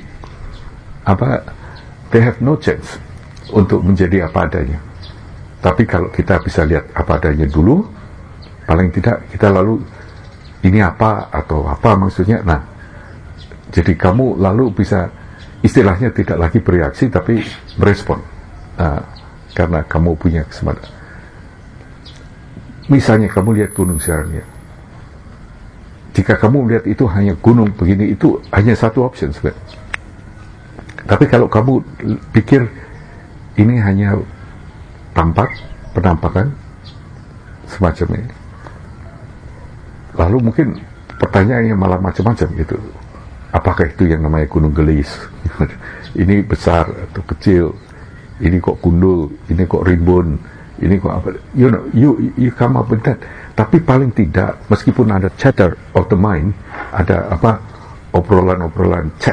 they have no chance untuk menjadi apa adanya. Tapi kalau kita bisa lihat apa adanya dulu, paling tidak kita lalu ini apa atau apa maksudnya. Nah, jadi kamu lalu bisa istilahnya tidak lagi bereaksi tapi merespon, karena kamu punya kesempatan. Misalnya kamu lihat gunung sekarang ya. Jika kamu melihat itu hanya gunung begini, itu hanya satu option sebenarnya. Tapi kalau kamu pikir ini hanya penampakan semacam ini, lalu mungkin pertanyaannya malah macam-macam gitu. Apakah itu yang namanya gunung gelis? Ini besar atau kecil? Ini kok gundul? Ini kok rimbun? Ini kok apa? You come up with that. Tapi paling tidak, meskipun ada chatter of the mind, ada obrolan-obrolan chat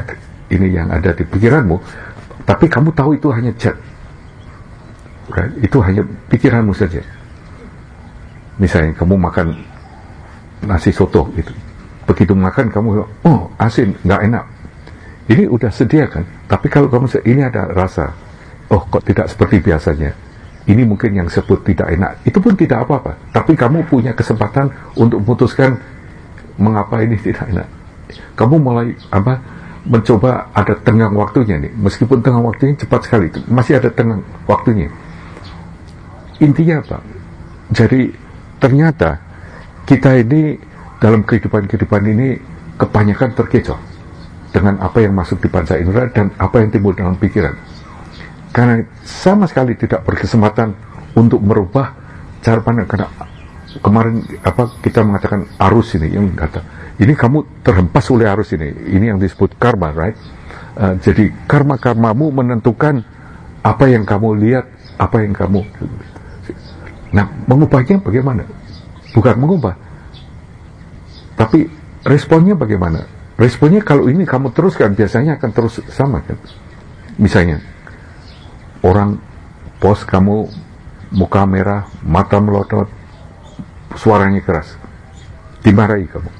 ini yang ada di pikiranmu, tapi kamu tahu itu hanya jet, right? Itu hanya pikiranmu saja. Misalnya kamu makan nasi soto gitu, begitu makan kamu, oh asin, nggak enak. Ini udah sediakan. Tapi kalau kamu ini ada rasa, oh kok tidak seperti biasanya, ini mungkin yang sebut tidak enak, itu pun tidak apa-apa. Tapi kamu punya kesempatan untuk memutuskan mengapa ini tidak enak. Kamu mulai mencoba ada tenggang waktunya nih, meskipun tenggang waktunya cepat sekali, masih ada tenggang waktunya. Intinya apa? Jadi ternyata kita ini dalam kehidupan ini kebanyakan terkecoh dengan apa yang masuk di panca indera dan apa yang timbul dalam pikiran, karena sama sekali tidak berkesempatan untuk merubah cara pandang. Karena kemarin kita mengatakan arus ini yang kata ini kamu terhempas oleh arus ini yang disebut karma, right? Jadi karmamu menentukan apa yang kamu lihat, apa yang kamu. Nah, mengubahnya bagaimana? Bukan mengubah, tapi responnya bagaimana? Responnya kalau ini kamu teruskan, biasanya akan terus sama kan? Misalnya orang bos kamu muka merah, mata melotot, suaranya keras, dimarahi kamu.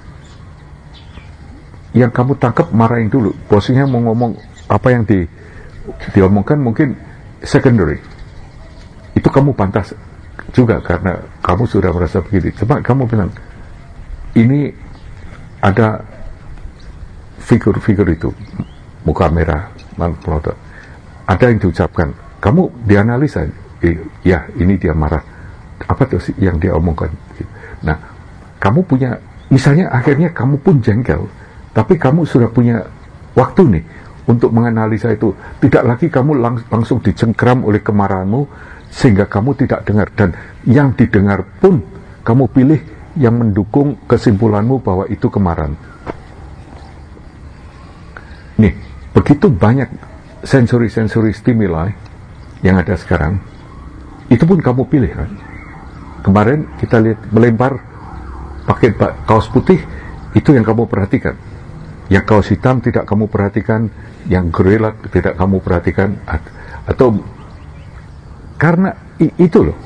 Yang kamu tangkap marahin dulu. Bosnya mau ngomong apa yang diomongkan mungkin secondary. Itu kamu pantas juga karena kamu sudah merasa begini. Coba kamu bilang, ini ada figur-figur itu, muka merah, mata melotot. Ada yang diucapkan, kamu dianalisa, ya ini dia marah. Apa tuh yang dia omongkan? Nah, kamu punya, misalnya akhirnya kamu pun jengkel, tapi kamu sudah punya waktu nih untuk menganalisa itu. Tidak lagi kamu langsung dicengkram oleh kemarahanmu sehingga kamu tidak dengar, dan yang didengar pun kamu pilih yang mendukung kesimpulanmu bahwa itu kemarahan. Nih, begitu banyak sensori-sensori stimuli yang ada sekarang, itu pun kamu pilih kan. Kemarin kita lihat melempar pakai kaos putih, itu yang kamu perhatikan. Yang kaos hitam tidak kamu perhatikan, yang gorila tidak kamu perhatikan, atau karena itu loh,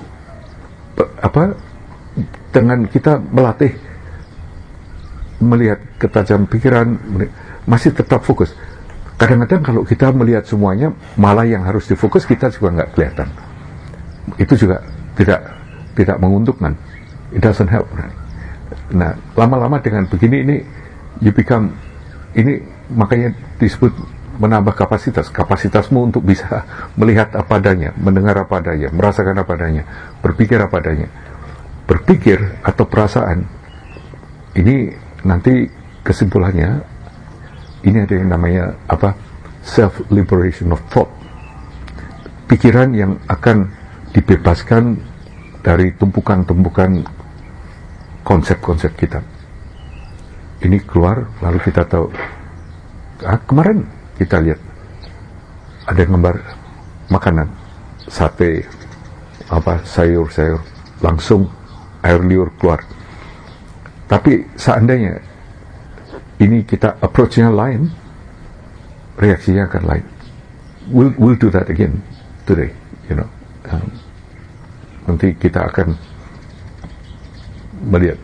dengan kita melatih melihat ketajaman pikiran, masih tetap fokus. Kadang-kadang kalau kita melihat semuanya, malah yang harus difokus kita juga nggak kelihatan. Itu juga tidak menguntungkan. It doesn't help. Nah, lama-lama dengan begini ini you become, ini makanya disebut menambah kapasitasmu untuk bisa melihat apa adanya, mendengar apa adanya, merasakan apa adanya, berpikir apa adanya. Berpikir atau perasaan ini nanti kesimpulannya ini ada yang namanya self liberation of thought, pikiran yang akan dibebaskan dari tumpukan-tumpukan konsep-konsep kita. Ini keluar, lalu kita tahu. Kemarin kita lihat ada gambar makanan, sate, sayur-sayur, langsung air liur keluar. Tapi seandainya ini kita approach-nya lain, reaksinya akan lain. We'll do that again today, you know. Nanti kita akan melihat.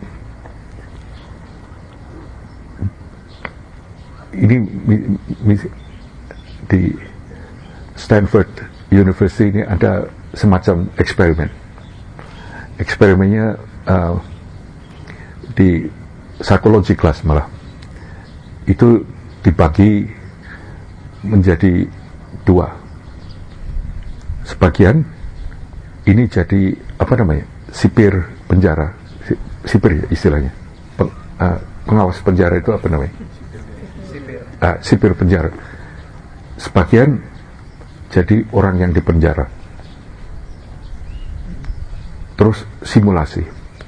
Ini di Stanford University ini ada semacam eksperimen. Eksperimennya di psychology class malah. Itu dibagi menjadi dua. Sebagian ini jadi sipir penjara, sipir ya istilahnya. Pengawas penjara itu apa namanya? Sipir penjara. Sebagian jadi orang yang dipenjara. Terus simulasi.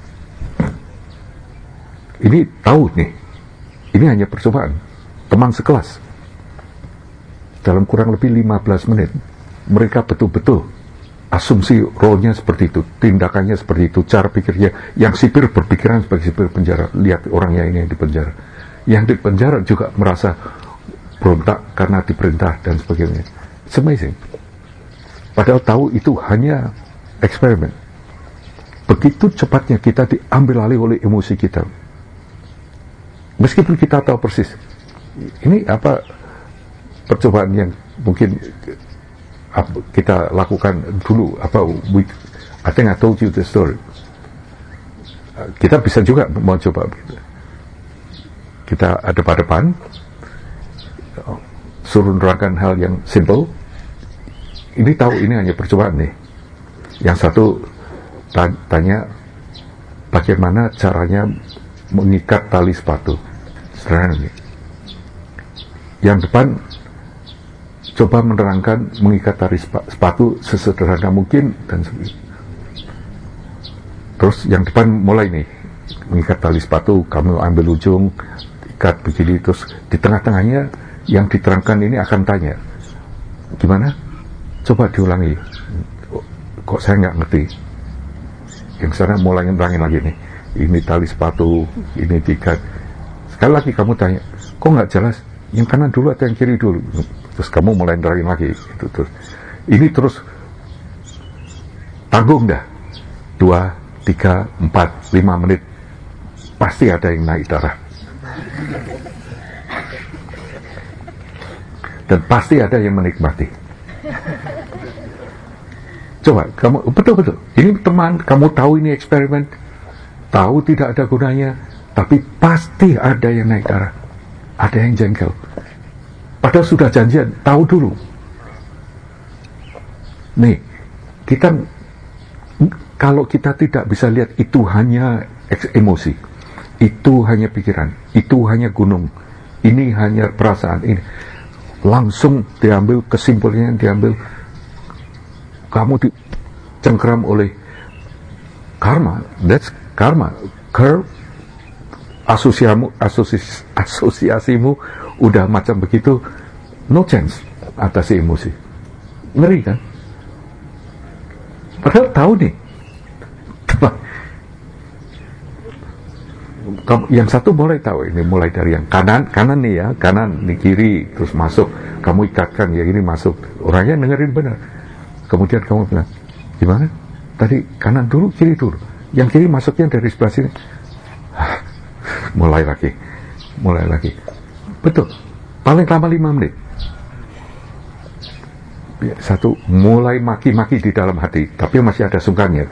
Ini tahu nih, ini hanya percobaan. Teman sekelas, dalam kurang lebih 15 menit, mereka betul-betul asumsi role-nya seperti itu, tindakannya seperti itu, cara pikirnya. Yang sipir berpikiran sebagai sipir penjara. Lihat orangnya ini yang di penjara. Yang di penjara juga merasa berontak karena diperintah dan sebagainya. It's amazing. Padahal tahu itu hanya eksperimen. Begitu cepatnya kita diambil alih oleh emosi kita. Meskipun kita tahu persis, ini apa percobaan yang mungkin kita lakukan dulu, I think I told you the story. Kita bisa juga mau coba. Kita depan, suruh nerangkan hal yang simple. Ini tahu ini hanya percobaan nih. Yang satu tanya bagaimana caranya mengikat tali sepatu. Sederhana nih. Yang depan coba menerangkan mengikat tali sepatu sesederhana mungkin dan sebagainya. Terus yang depan mulai nih mengikat tali sepatu, kamu ambil ujung, ikat begini, terus di tengah-tengahnya yang diterangkan ini akan tanya, gimana? Coba diulangi. Kok saya nggak ngerti? Yang sana mulai nerangin lagi nih. Ini tali sepatu, ini diikat. Sekali lagi kamu tanya, kok nggak jelas? Yang kanan dulu atau yang kiri dulu? Terus kamu mulai nerangin lagi. Ini terus tanggung dah. 2, 3, 4, 5 menit. Pasti ada yang naik darah. Dan pasti ada yang menikmati. Coba, kamu betul-betul. Ini teman, kamu tahu ini eksperimen, tahu tidak ada gunanya, tapi pasti ada yang naik darah, ada yang jengkel. Padahal sudah janjian, tahu dulu. Nih, kita kalau kita tidak bisa lihat itu hanya emosi, itu hanya pikiran, itu hanya gunung, ini hanya perasaan, ini langsung diambil kesimpulannya, diambil. Kamu dicengkeram oleh karma. That's karma. Asosiasimu udah macam begitu, no chance atasi emosi. Ngeri kan? Padahal tahu nih. Yang satu mulai tahu, ini mulai dari yang kanan nih ya, kanan nih, kiri, terus masuk, kamu ikatkan ya, ini masuk, orangnya dengerin benar. Kemudian kamu bilang, gimana? Tadi kanan dulu, kiri dulu. Yang kiri masuknya dari sebelah sini. Mulai lagi. Betul. Paling lama 5 menit. Satu, mulai maki-maki di dalam hati, tapi masih ada sungkannya.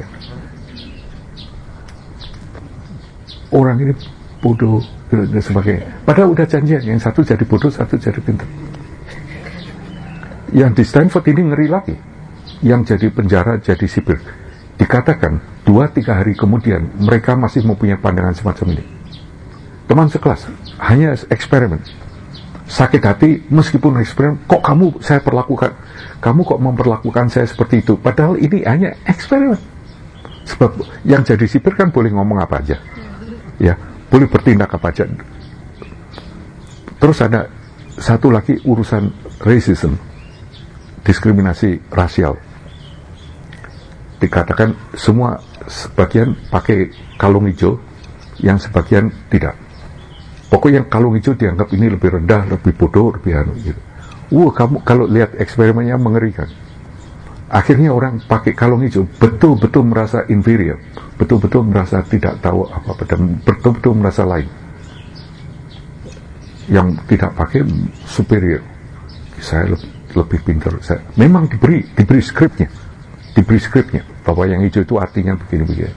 Orang ini bodoh dan sebagainya. Padahal udah janjian, yang satu jadi bodoh, satu jadi pintar. Yang di Stanford ini ngeri lagi. Yang jadi penjara, jadi sipir. Dikatakan 2-3 hari kemudian mereka masih mempunyai pandangan semacam ini. Teman sekelas, hanya eksperimen. Sakit hati meskipun eksperimen, kok saya perlakukan, kamu kok memperlakukan saya seperti itu, padahal ini hanya eksperimen. Sebab yang jadi sipir kan boleh ngomong apa aja, ya, boleh bertindak apa aja. Terus ada satu lagi urusan racism, diskriminasi rasial. Dikatakan semua sebagian pakai kalung hijau, yang sebagian tidak. Pokoknya yang kalung hijau dianggap ini lebih rendah, lebih bodoh, lebih gitu. Kamu kalau lihat eksperimennya mengerikan. Akhirnya orang pakai kalung hijau betul-betul merasa inferior, betul-betul merasa tidak tahu apa-apa, dan betul-betul merasa lain. Yang tidak pakai superior. Saya lebih pintar. Memang diberi skripnya. Bahwa yang hijau itu artinya begini-begini.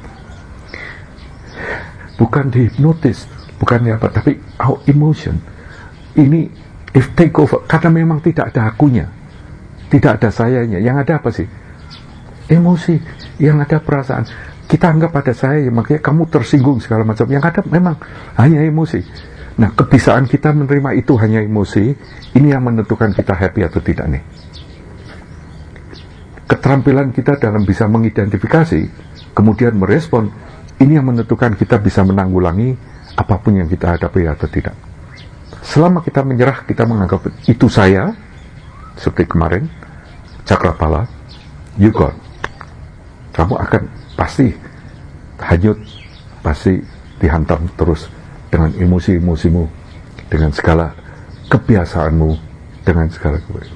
Bukan dihipnotis, bukan apa, tapi our emotion ini if take over, karena memang tidak ada akunya, tidak ada sayanya. Yang ada apa sih? Emosi. Yang ada perasaan. Kita anggap ada saya, makanya kamu tersinggung segala macam. Yang ada memang hanya emosi. Nah, kebiasaan kita menerima itu hanya emosi. Ini yang menentukan kita happy atau tidak nih. Keterampilan kita dalam bisa mengidentifikasi, kemudian merespon, ini yang menentukan kita bisa menanggulangi apapun yang kita hadapi atau tidak. Selama kita menyerah, kita menganggap itu saya, seperti kemarin, Cakrapala, you gone. Kamu akan pasti hanyut, pasti dihantam terus dengan emosi-emosimu, dengan segala kebiasaanmu dengan segala kebaikan.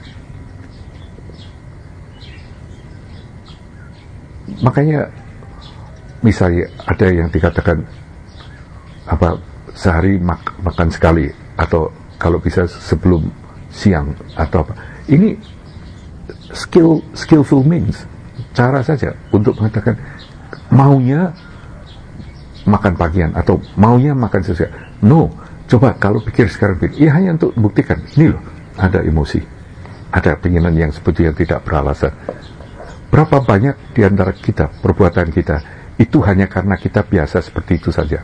Makanya misalnya ada yang dikatakan sehari makan sekali, atau kalau bisa sebelum siang atau apa. Ini skillful means, cara saja untuk mengatakan maunya makan pagian atau maunya makan sesuatu. No, coba kalau pikir sekarang, hanya untuk buktikan ini loh, ada emosi, ada keinginan yang sebetulnya tidak beralasan. Berapa banyak di antara kita, perbuatan kita itu hanya karena kita biasa seperti itu saja.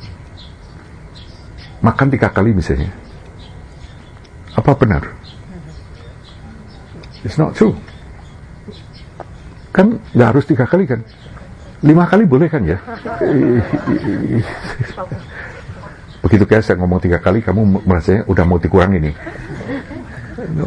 Makan 3 kali misalnya, apa benar? It's not true. Kan nggak harus 3 kali kan, 5 kali boleh kan ya. Begitu kayak saya ngomong 3 kali, kamu merasanya udah mau dikurangi nih. No,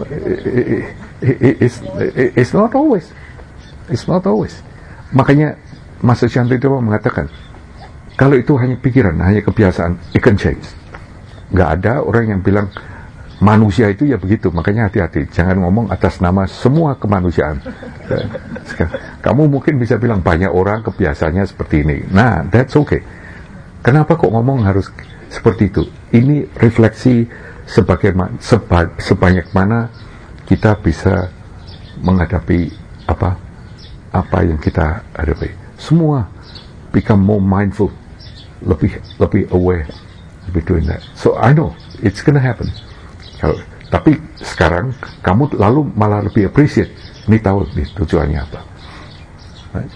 it's not always. It's not always. Makanya Master Shantideva mengatakan, kalau itu hanya pikiran, hanya kebiasaan, it can change. Nggak ada orang yang bilang manusia itu ya begitu. Makanya hati-hati, jangan ngomong atas nama semua kemanusiaan. Kamu mungkin bisa bilang banyak orang kebiasaannya seperti ini. Nah, that's okay. Kenapa kok ngomong harus seperti itu? Ini refleksi sebanyak mana kita bisa menghadapi apa yang kita hadapi. Semua become more mindful, lebih aware, lebih doing that. So I know it's gonna happen. Tapi sekarang kamu lalu malah lebih appreciate. Ini tahu nih tujuannya apa. Right?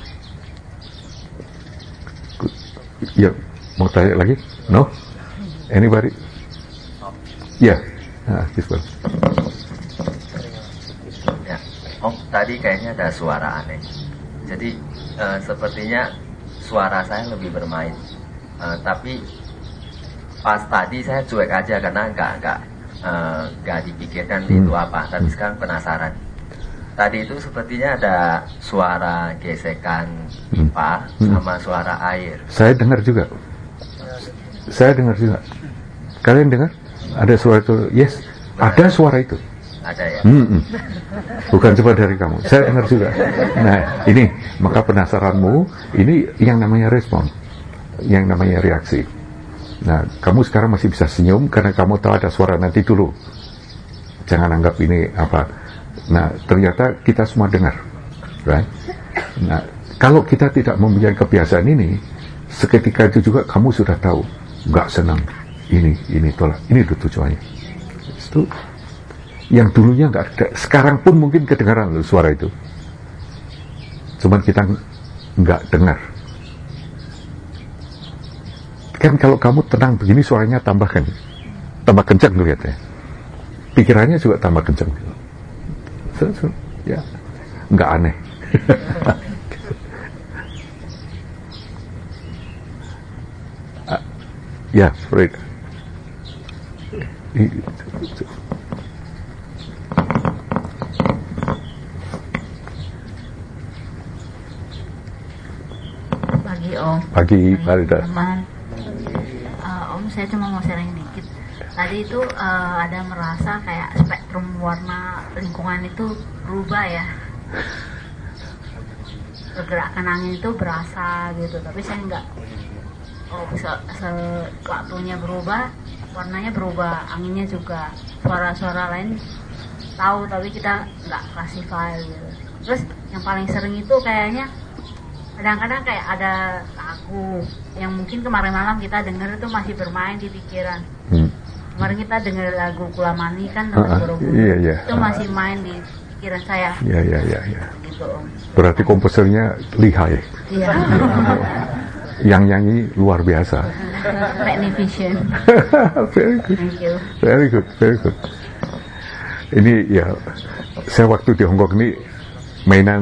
Ya, mau tanya lagi? No? Anybody? Ya, this one. Ya, tadi kayaknya ada suara aneh. Jadi sepertinya suara saya lebih bermain. Tapi pas tadi saya cuek aja karena nggak dipikirkan itu apa. Tapi sekarang penasaran. Tadi itu sepertinya ada suara gesekan pipa sama suara air. Saya dengar juga. Kalian dengar? Ada suara itu? Yes, ada suara itu. Ada ya? Bukan cuma dari kamu, saya dengar juga. Nah, ini, maka penasaranmu, ini yang namanya respon, yang namanya reaksi. Nah, kamu sekarang masih bisa senyum karena kamu tahu ada suara, nanti dulu. Jangan anggap ini apa. Nah, ternyata kita semua dengar. Right? Nah, kalau kita tidak mempunyai kebiasaan ini, seketika itu juga kamu sudah tahu, nggak senang, ini tolak, ini itu tujuannya. Itu yang dulunya nggak ada, sekarang pun mungkin kedengaran loh suara itu, cuman kita nggak dengar. Kan kalau kamu tenang begini suaranya tambah kencang lihatnya, pikirannya juga tambah kencang. Ya, nggak aneh. Ya, right. Pagi Om. Pagi Marida. Om, saya cuma mau sharing dikit. Tadi itu ada merasa kayak spektrum warna lingkungan itu berubah ya. Pergerakan angin itu berasa gitu, tapi saya enggak. Waktunya berubah, warnanya berubah, anginnya juga, suara-suara lain tahu tapi kita nggak classify gitu. Terus yang paling sering itu kayaknya kadang-kadang kayak ada lagu yang mungkin kemarin malam kita dengar itu masih bermain di pikiran. Kemarin kita dengar lagu Kulamani kan dengan iya. Itu masih main di pikiran saya. Iya. Gitu Om. Berarti komposernya lihai. Iya. Yang nyanyi luar biasa. Magnificent. Very good. Thank you. Very good. Ini ya, saya waktu di Hongkong ini mainan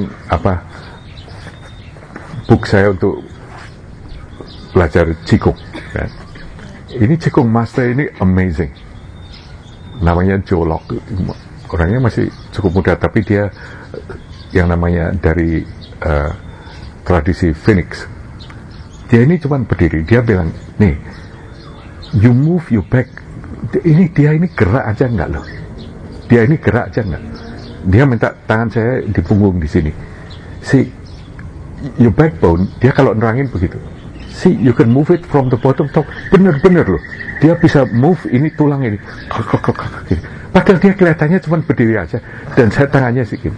book saya untuk belajar Qigong. Kan? Ini Qigong Master ini amazing. Namanya Joe Locke. Orangnya masih cukup muda, tapi dia yang namanya dari tradisi Phoenix. Dia ini cuma berdiri, dia bilang, nih, you move your back dia ini gerak aja enggak loh. Dia ini gerak aja enggak. Dia minta tangan saya di punggung di sini. See, your backbone, dia kalau nerangin begitu. See, you can move it from the bottom top. Bener-bener loh. Dia bisa move ini tulang ini. Padahal dia kelihatannya cuma berdiri aja. Dan saya tangannya sedikit.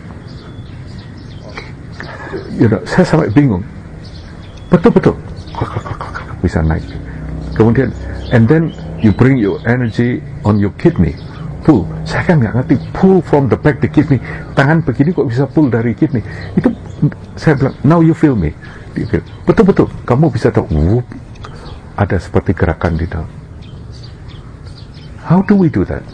Saya sampai bingung. Betul-betul. Bisa naik. Kemudian, and then you bring your energy on your kidney. Tuh, saya kan nggak ngerti, pull from the back the kidney, tangan begini kok bisa pull dari kidney. Itu saya bilang, now you feel me. Betul-betul, kamu bisa tahu, ada seperti gerakan di dalam. How do we do that?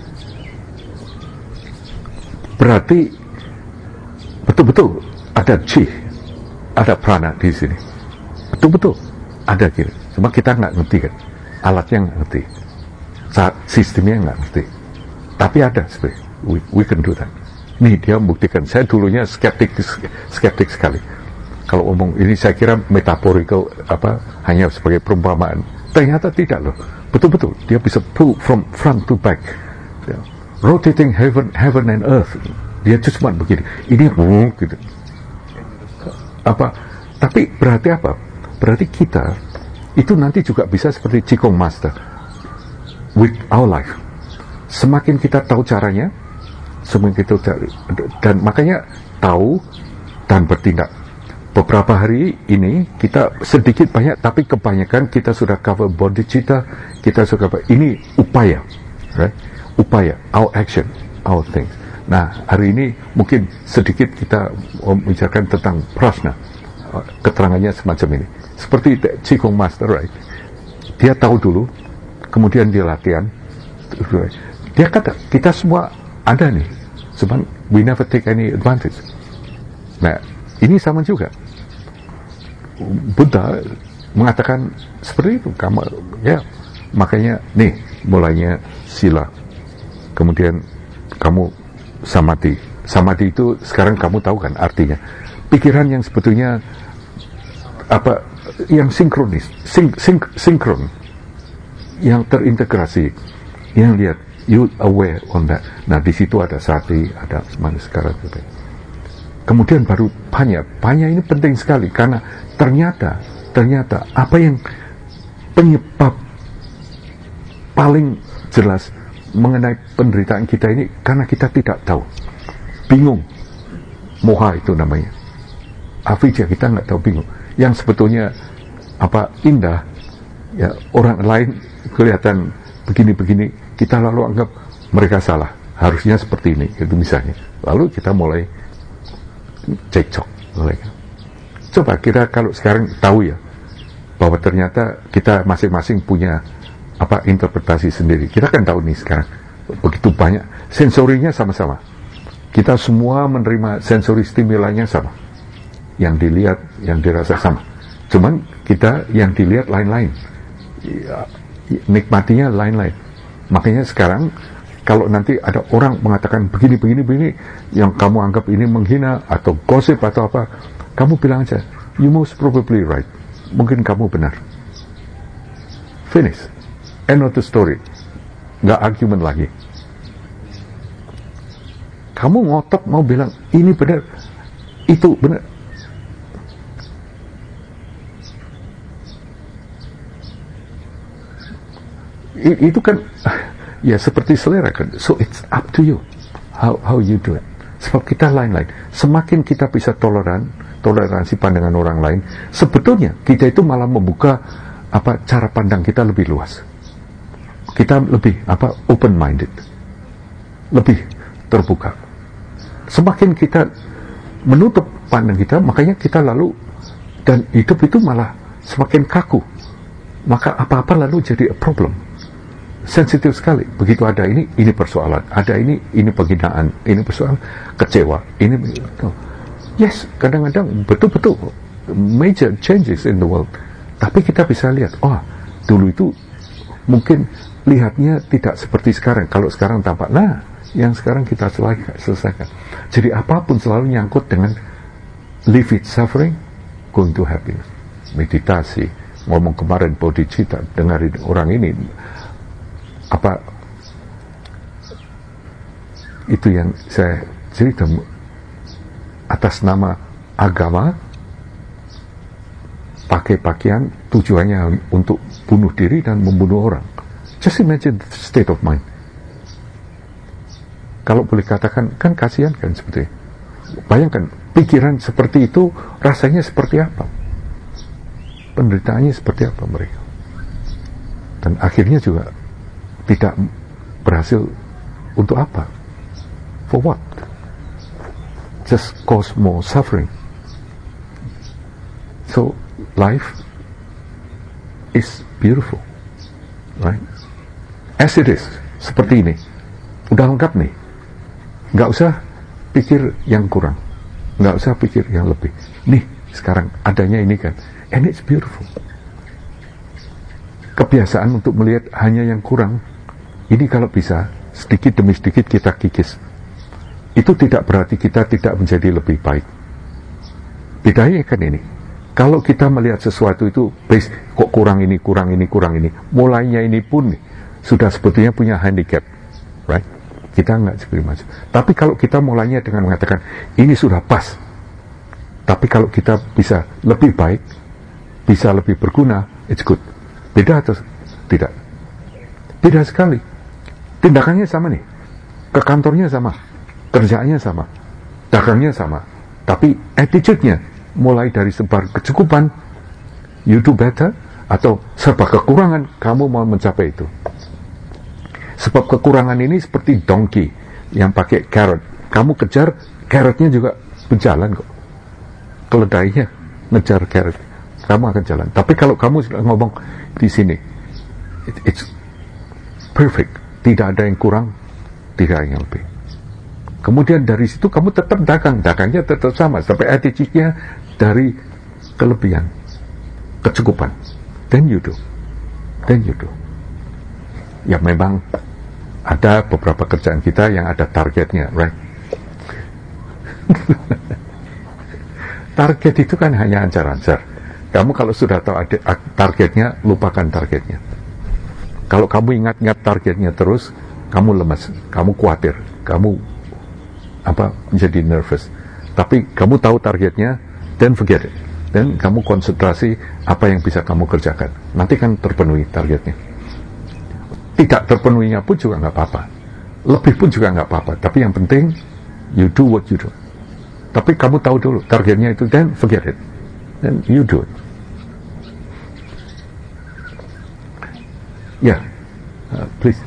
Berarti betul-betul ada chi, ada prana di sini. Betul-betul ada gitu. Cuma kita nggak ngerti kan, alatnya nggak ngerti, sistemnya nggak ngerti. Tapi ada sebenarnya, we can do that. Nih dia membuktikan. Saya dulunya skeptik sekali. Kalau omong ini saya kira metaphorical, hanya sebagai perumpamaan. Ternyata tidak loh. Betul-betul dia bisa pull from front to back, rotating heaven and earth. Dia cuma begini. Ini gitu. Tapi berarti apa? Berarti kita itu nanti juga bisa seperti Qigong Master with our life. Semakin kita tahu caranya, semakin kita cari, dan makanya tahu dan bertindak. Beberapa hari ini kita sedikit banyak, tapi kebanyakan kita sudah cover bodhicitta, kita sudah cover ini upaya, right? Upaya, our action, our things. Nah, hari ini mungkin sedikit kita membicarakan tentang prasna, keterangannya semacam ini. Seperti Qigong Master, right? Dia tahu dulu, kemudian dia latihan. Dia kata, kita semua ada nih, cuman we never take any advantage. Nah, ini sama juga. Buddha mengatakan seperti itu, kamu ya, makanya nih mulainya sila, kemudian kamu samadhi. Samadhi itu sekarang kamu tahu kan artinya, pikiran yang sebetulnya yang sinkronis, sinkron, yang terintegrasi, yang lihat, you aware on that. Nah di situ ada sati, ada semana sekarang juga. Kemudian baru panya ini penting sekali karena ternyata apa yang penyebab paling jelas mengenai penderitaan kita ini karena kita tidak tahu, bingung, moha itu namanya, avidya, kita nggak tahu, bingung. Yang sebetulnya indah, ya orang lain kelihatan begini-begini, kita lalu anggap mereka salah, harusnya seperti ini, itu misalnya. Lalu kita mulai cekcok. Coba kira kalau sekarang tahu ya, bahwa ternyata kita masing-masing punya interpretasi sendiri. Kita kan tahu nih sekarang, begitu banyak, sensorinya sama-sama. Kita semua menerima sensori stimulanya sama. Yang dilihat, yang dirasa sama. Cuman kita yang dilihat lain-lain. Nikmatinya lain-lain. Makanya sekarang kalau nanti ada orang mengatakan begini, yang kamu anggap ini menghina atau gosip atau apa, kamu bilang aja, you most probably right. Mungkin kamu benar. Finish. End of the story. Nggak argument lagi. Kamu ngotot mau bilang ini benar, itu benar. Itu kan ya seperti selera kan. So it's up to you how you do it. Sebab kita lain-lain. Semakin kita bisa toleransi pandangan orang lain, sebetulnya kita itu malah membuka cara pandang kita lebih luas. Kita lebih open minded, lebih terbuka. Semakin kita menutup pandang kita, makanya kita lalu dan hidup itu malah semakin kaku. Maka apa-apa lalu jadi a problem. Sensitif sekali. Begitu ada ini persoalan. Ada ini penghinaan, ini persoalan, kecewa, ini begitu. Yes, kadang-kadang betul-betul major changes in the world. Tapi kita bisa lihat, dulu itu mungkin lihatnya tidak seperti sekarang. Kalau sekarang tampak, yang sekarang kita selesaikan. Jadi apapun selalu nyangkut dengan live it suffering, going to happiness. Meditasi, ngomong kemarin bodhicitta, dengarin orang ini, itu yang saya cerita, atas nama agama pakai pakaian tujuannya untuk bunuh diri dan membunuh orang. Just imagine the state of mind. Kalau boleh katakan, kan kasihan kan seperti itu. Bayangkan pikiran seperti itu rasanya seperti apa, penderitaannya seperti apa mereka, dan akhirnya juga tidak berhasil. Untuk apa? For what? Just cause more suffering. So life is beautiful, right? As it is, seperti ini, udah lengkap nih. Nggak usah pikir yang kurang, nggak usah pikir yang lebih. Nih sekarang adanya ini kan, and it's beautiful. Kebiasaan untuk melihat hanya yang kurang, ini kalau bisa sedikit demi sedikit kita kikis. Itu tidak berarti kita tidak menjadi lebih baik. Bedanya kan ini, kalau kita melihat sesuatu itu base, kok kurang ini, mulainya ini pun sudah sebetulnya punya handicap, right? Kita nggak seperti maju. Tapi kalau kita mulainya dengan mengatakan ini sudah pas, tapi kalau kita bisa lebih baik, bisa lebih berguna, it's good. Beda atau tidak? Beda sekali. Tindakannya sama nih, ke kantornya sama, kerjaannya sama, dagangnya sama, tapi attitude-nya mulai dari sebar kecukupan, you do better, atau serba kekurangan, kamu mau mencapai itu. Sebab kekurangan ini seperti donkey yang pakai carrot, kamu kejar, carrotnya juga berjalan kok, keledainya ngejar carrot, kamu akan jalan. Tapi kalau kamu sudah ngomong di sini, it's perfect, tidak ada yang kurang, tidak ada yang lebih. Kemudian dari situ kamu tetap dagangnya tetap sama, sampai attitude-nya dari kelebihan, kecukupan. Then you do. Ya memang ada beberapa kerjaan kita yang ada targetnya, right? Target itu kan hanya ancar-ancar. Kamu kalau sudah tahu targetnya, lupakan targetnya. Kalau kamu ingat-ingat targetnya terus, kamu lemas, kamu khawatir, kamu menjadi nervous. Tapi kamu tahu targetnya, then forget it. Dan kamu konsentrasi apa yang bisa kamu kerjakan. Nanti kan terpenuhi targetnya. Tidak terpenuhinya pun juga nggak apa-apa. Lebih pun juga nggak apa-apa. Tapi yang penting, you do what you do. Tapi kamu tahu dulu targetnya itu, then forget it. Then you do it. Ya, please.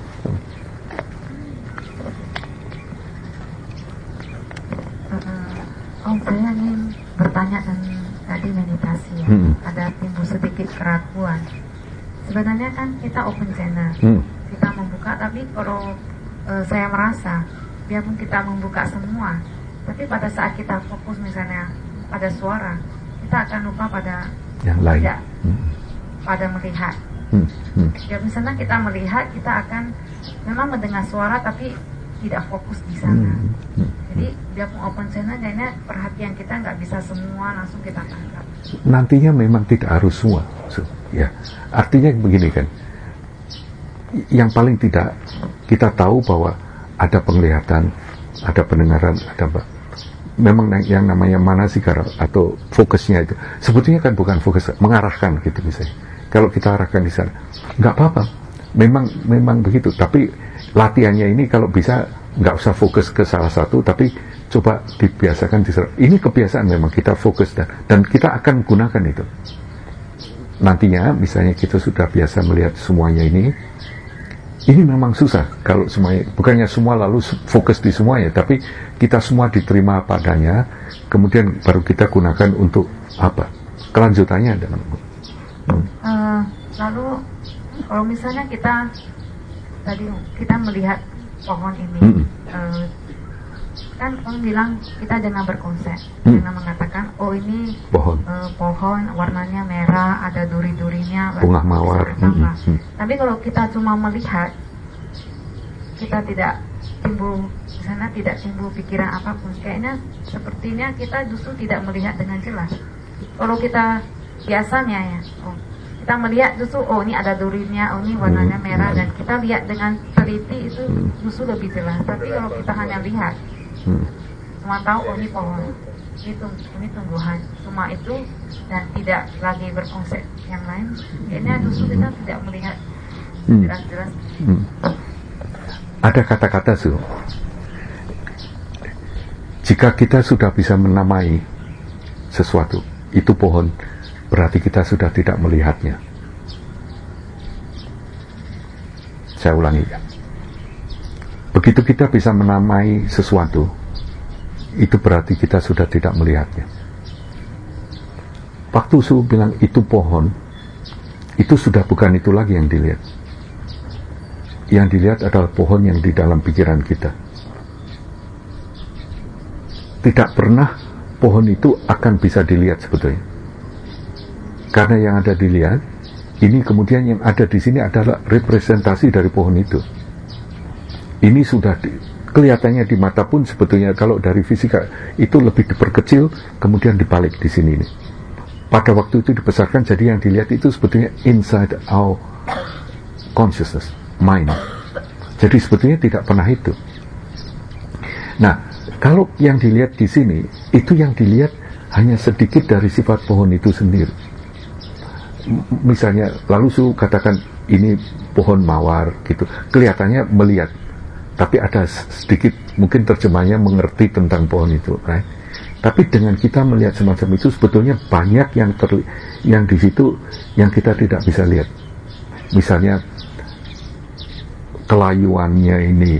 Saya ingin bertanya dan tadi meditasi ya, ada timbul sedikit keraguan. Sebenarnya kan kita open channel, kita membuka, tapi kalau saya merasa, biarpun kita membuka semua, tapi pada saat kita fokus misalnya pada suara, kita akan lupa pada yang lain, pada melihat. Ya misalnya kita melihat, kita akan memang mendengar suara tapi tidak fokus di sana. Jadi biarpun open channel, kayaknya perhatian kita nggak bisa semua langsung kita tangkap. Nantinya memang tidak harus semua. Ya, artinya begini kan. Yang paling tidak kita tahu bahwa ada penglihatan, ada pendengaran, ada memang yang namanya manasikara atau fokusnya itu sebetulnya kan bukan fokus mengarahkan gitu misalnya. Kalau kita arahkan di sana, nggak apa-apa. Memang begitu. Tapi latihannya ini kalau bisa nggak usah fokus ke salah satu, tapi coba dibiasakan di sana. Ini kebiasaan memang kita fokus dan kita akan gunakan itu. Nantinya misalnya kita sudah biasa melihat semuanya ini memang susah kalau semuanya, bukannya semua lalu fokus di semuanya, tapi kita semua diterima padanya, kemudian baru kita gunakan untuk apa? Kelanjutannya adalah lalu kalau misalnya kita melihat pohon ini, kan kamu bilang kita jangan berkonsep, jangan mengatakan oh ini pohon warnanya merah, ada duri-durinya, bunga mawar. Tapi kalau kita cuma melihat, kita tidak timbul di sana, tidak timbul pikiran apapun. Kayaknya sepertinya kita justru tidak melihat dengan jelas. Kalau kita biasanya ya, kita melihat justru oh ini ada durinya, oh ini warnanya merah, dan kita lihat dengan teliti itu justru lebih jelas. Tapi kalau kita hanya lihat cuma tahu oh ini pohon, ini tumbuhan, cuma itu, dan tidak lagi berkonsep yang lain, kayaknya justru kita tidak melihat jelas-jelas. Ada kata-kata jika kita sudah bisa menamai sesuatu, itu pohon, berarti kita sudah tidak melihatnya. Saya ulangi. Begitu kita bisa menamai sesuatu, itu berarti kita sudah tidak melihatnya. Waktu Su bilang itu pohon, itu sudah bukan itu lagi yang dilihat. Yang dilihat adalah pohon yang di dalam pikiran kita. Tidak pernah pohon itu akan bisa dilihat sebetulnya. Karena yang ada dilihat, ini kemudian yang ada di sini adalah representasi dari pohon itu. Ini sudah kelihatannya di mata pun sebetulnya kalau dari fisika itu lebih diperkecil, kemudian dibalik di sini ini. Pada waktu itu dibesarkan, jadi yang dilihat itu sebetulnya inside our consciousness, mind. Jadi sebetulnya tidak pernah itu. Nah, kalau yang dilihat di sini, itu yang dilihat hanya sedikit dari sifat pohon itu sendiri. Misalnya, lalu Su katakan ini pohon mawar gitu, kelihatannya melihat, tapi ada sedikit mungkin terjemahnya mengerti tentang pohon itu, right? Tapi dengan kita melihat semacam itu, sebetulnya banyak yang di situ yang kita tidak bisa lihat. Misalnya kelayuannya ini,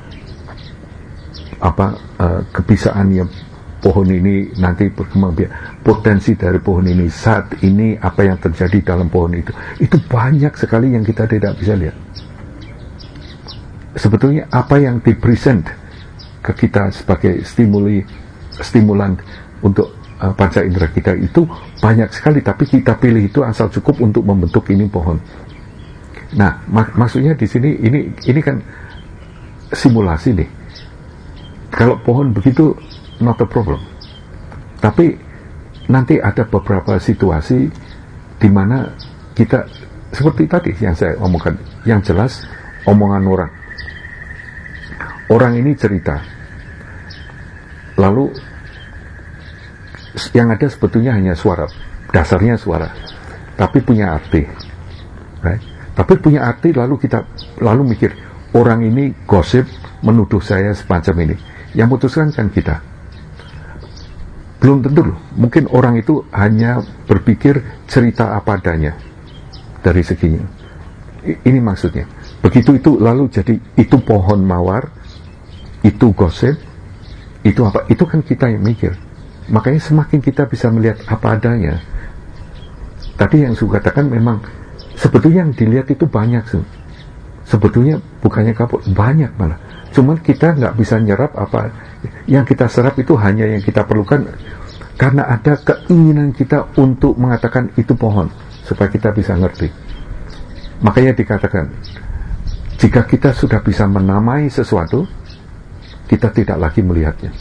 kebisaannya pohon ini nanti berkembang biak, potensi dari pohon ini saat ini, apa yang terjadi dalam pohon itu banyak sekali yang kita tidak bisa lihat. Sebetulnya apa yang dipresent ke kita sebagai stimulan untuk panca indera kita itu banyak sekali, tapi kita pilih itu asal cukup untuk membentuk ini pohon. Nah, maksudnya di sini ini kan simulasi nih. Kalau pohon begitu, not a problem. Tapi nanti ada beberapa situasi di mana kita, seperti tadi yang saya omongkan, yang jelas omongan orang. Orang ini cerita, lalu yang ada sebetulnya hanya suara, dasarnya suara, tapi punya arti, right? Tapi punya arti, lalu kita mikir, orang ini gosip menuduh saya semacam ini. Yang putuskan kan kita. Belum tentu loh, mungkin orang itu hanya berpikir cerita apa adanya dari seginya. Ini maksudnya. Begitu itu lalu jadi itu pohon mawar, itu gosip, itu apa? Itu kan kita yang mikir. Makanya semakin kita bisa melihat apa adanya. Tadi yang saya katakan memang sebetulnya yang dilihat itu banyak sih. Sebetulnya bukannya kapok, banyak malah. Cuman kita nggak bisa nyerap apa yang kita serap, itu hanya yang kita perlukan karena ada keinginan kita untuk mengatakan itu pohon supaya kita bisa ngerti. Makanya dikatakan jika kita sudah bisa menamai sesuatu, kita tidak lagi melihatnya.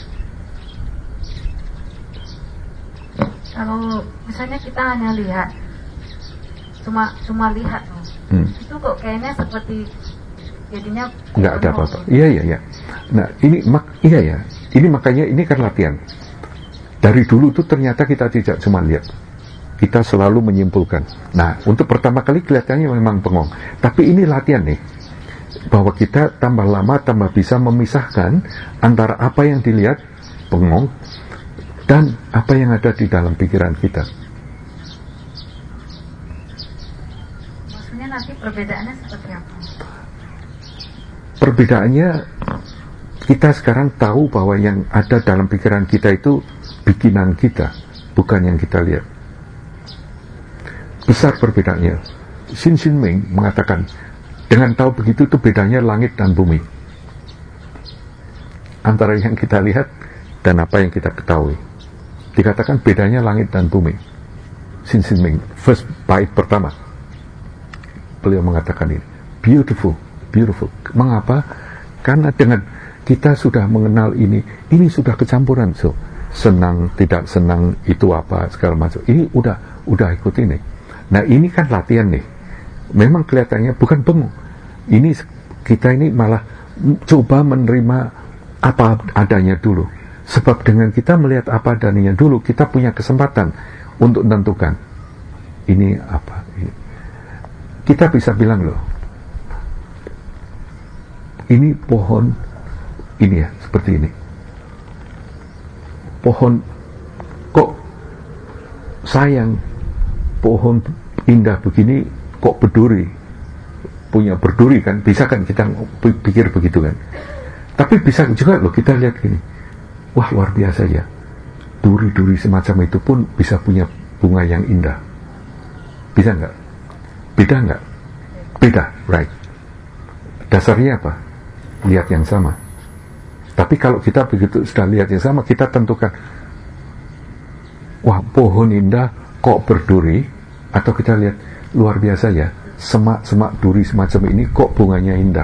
Kalau misalnya kita hanya lihat, cuma lihat, itu kok kayaknya seperti jadinya nggak ada apa-apa. Iya. Nah ini makanya ini kan latihan. Dari dulu tuh ternyata kita tidak cuma lihat, kita selalu menyimpulkan. Nah, untuk pertama kali kelihatannya memang bengong, tapi ini latihan nih, bahwa kita tambah lama tambah bisa memisahkan antara apa yang dilihat bengong dan apa yang ada di dalam pikiran kita. Maksudnya nanti perbedaannya seperti apa? Perbedaannya, kita sekarang tahu bahwa yang ada dalam pikiran kita itu bikinan kita, bukan yang kita lihat. Besar perbedaannya. Xin Ming mengatakan, dengan tahu begitu itu bedanya langit dan bumi. Antara yang kita lihat dan apa yang kita ketahui. Dikatakan bedanya langit dan bumi. Xin Ming, first bait pertama. Beliau mengatakan ini, beautiful. Mengapa? Karena dengan kita sudah mengenal ini sudah kecampuran. So, senang, tidak senang, itu apa, segala macam. Ini udah ikut ini. Nah ini kan latihan nih. Memang kelihatannya bukan bengong. Ini kita ini malah coba menerima apa adanya dulu. Sebab dengan kita melihat apa adanya dulu, kita punya kesempatan untuk menentukan ini apa. Ini. Kita bisa bilang loh, ini pohon ini ya, seperti ini. Pohon kok sayang, pohon indah begini kok berduri, punya berduri kan, bisa kan kita pikir begitu kan. Tapi bisa juga loh kita lihat gini, wah luar biasa ya, duri-duri semacam itu pun bisa punya bunga yang indah. Bisa nggak? Beda nggak? Beda, right? Dasarnya apa? Lihat yang sama. Tapi kalau kita begitu sudah lihat yang sama, kita tentukan, wah pohon indah kok berduri, atau kita lihat luar biasa ya, semak-semak duri semacam ini kok bunganya indah.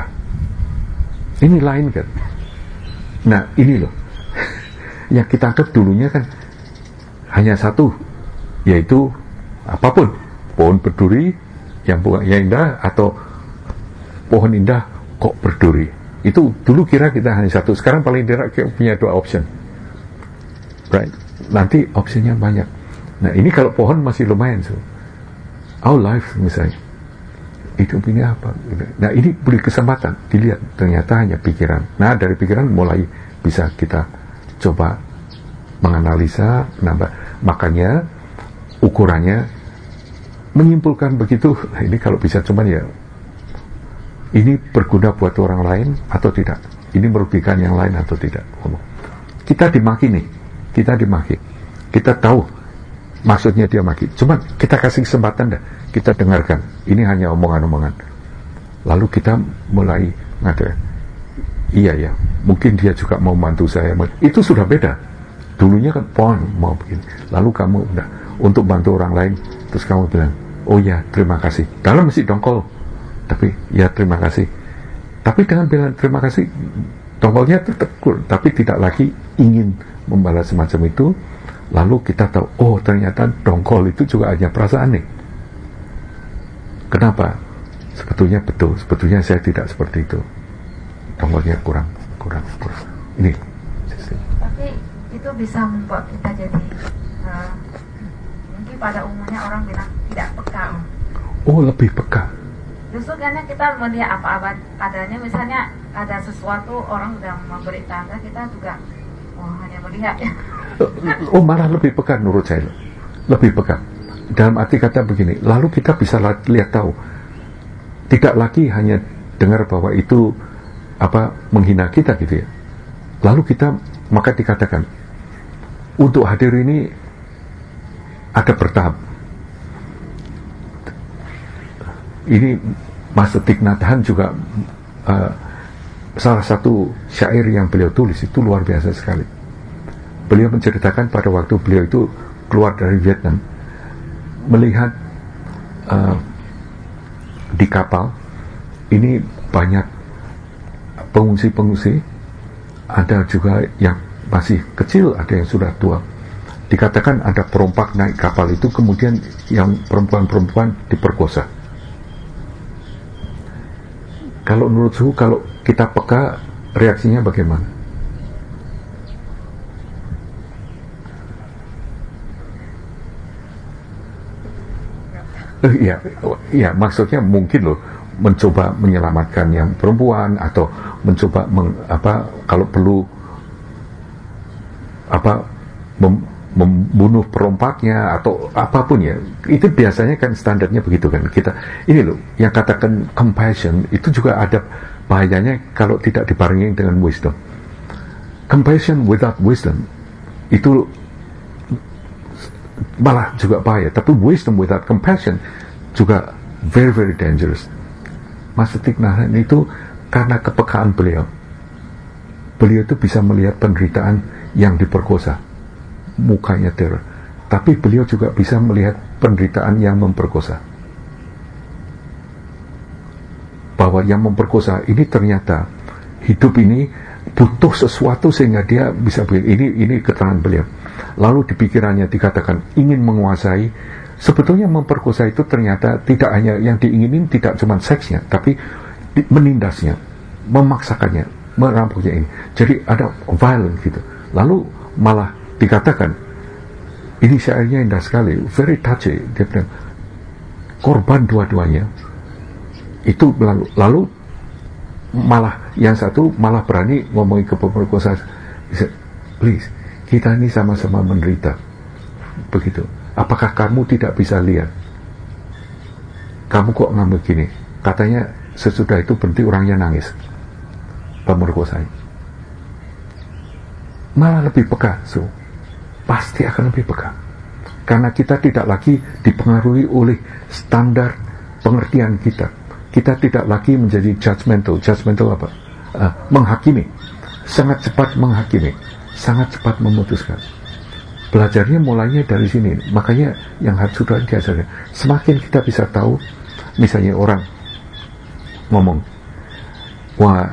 Ini lain kan. Nah ini loh yang kita anggap dulunya kan hanya satu, yaitu apapun, pohon berduri yang bunganya indah, atau pohon indah kok berduri. Itu dulu kira kita hanya satu. Sekarang paling tidak punya 2 option, right? Nanti opsinya banyak. Nah ini kalau pohon masih lumayan, so our life misalnya, hidup ini apa? Nah ini beri kesempatan dilihat, ternyata hanya pikiran. Nah dari pikiran mulai bisa kita coba menganalisa, nambah. Makanya ukurannya menyimpulkan begitu. Nah, ini kalau bisa cuman ya, ini berguna buat orang lain atau tidak, ini merugikan yang lain atau tidak. Kita dimaki nih, kita dimaki, kita tahu maksudnya dia maki, cuman kita kasih kesempatan dah, kita dengarkan, ini hanya omongan-omongan, lalu kita mulai ngadain, iya ya, mungkin dia juga mau bantu saya, itu sudah beda. Dulunya kan pohon mau begini, lalu kamu udah untuk bantu orang lain, terus kamu bilang, oh ya terima kasih, dalam mesti dongkol, tapi ya terima kasih. Tapi dengan bilang terima kasih, dongkolnya tertegur, tapi tidak lagi ingin membalas semacam itu. Lalu kita tahu, oh ternyata dongkol itu juga hanya perasaan nih. Kenapa? Sebetulnya betul, sebetulnya saya tidak seperti itu. Dongkolnya kurang. Ini. Tapi itu bisa membuat kita jadi mungkin pada umumnya orang bilang tidak peka. Oh lebih peka. Justru karena kita melihat apa-apa adanya, misalnya ada sesuatu orang sudah memberi tanda, kita juga hanya melihat ya. Oh malah lebih peka menurut saya, lebih peka. Dalam arti kata begini, lalu kita bisa lihat tahu, tidak lagi hanya dengar bahwa itu apa menghina kita gitu ya. Lalu kita maka dikatakan untuk hadir ini ada bertahap. Ini Mas Thich Nhat Hanh juga salah satu syair yang beliau tulis itu luar biasa sekali. Beliau menceritakan pada waktu beliau itu keluar dari Vietnam, melihat di kapal ini banyak pengungsi-pengungsi, ada juga yang masih kecil, ada yang sudah tua. Dikatakan ada perompak naik kapal itu, kemudian yang perempuan-perempuan diperkosa. Kalau menurut suhu, kalau kita peka, reaksinya bagaimana? Ya, maksudnya mungkin loh mencoba menyelamatkan yang perempuan, atau mencoba kalau perlu membunuh perompaknya atau apapun ya. Itu biasanya kan standarnya begitu kan. Kita ini loh yang katakan compassion itu juga ada bahayanya kalau tidak dibarengi dengan wisdom. Compassion without wisdom itu malah juga bahaya, tapi wisdom without compassion juga very very dangerous. Mas Thich Nhat Hanh itu karena kepekaan beliau itu bisa melihat penderitaan yang diperkosa, mukanya teror, tapi beliau juga bisa melihat penderitaan yang memperkosa, bahwa yang memperkosa ini ternyata hidup ini butuh sesuatu sehingga dia bisa begini. Ini keterangan beliau. Lalu di pikirannya dikatakan ingin menguasai, sebetulnya memperkosa itu ternyata tidak hanya yang diinginin, tidak cuma seksnya, tapi menindasnya, memaksakannya, merampoknya ini. Jadi ada violent gitu. Lalu malah dikatakan, ini syairnya indah sekali, very touchy. Dia bilang, korban dua-duanya itu lalu malah yang satu malah berani ngomongin ke pemerkosa, please, kita ini sama-sama menderita. Begitu. Apakah kamu tidak bisa lihat? Kamu kok ngambek gini? Katanya sesudah itu berhenti, orangnya nangis. Pemerkosanya malah lebih peka, pasti akan lebih peka. Karena kita tidak lagi dipengaruhi oleh standar pengertian kita. Kita tidak lagi menjadi judgmental. Judgmental apa? Menghakimi. Sangat cepat menghakimi. Sangat cepat memutuskan. Belajarnya mulainya dari sini. Makanya yang harus sudah diajarkan. Semakin kita bisa tahu, misalnya orang ngomong, wah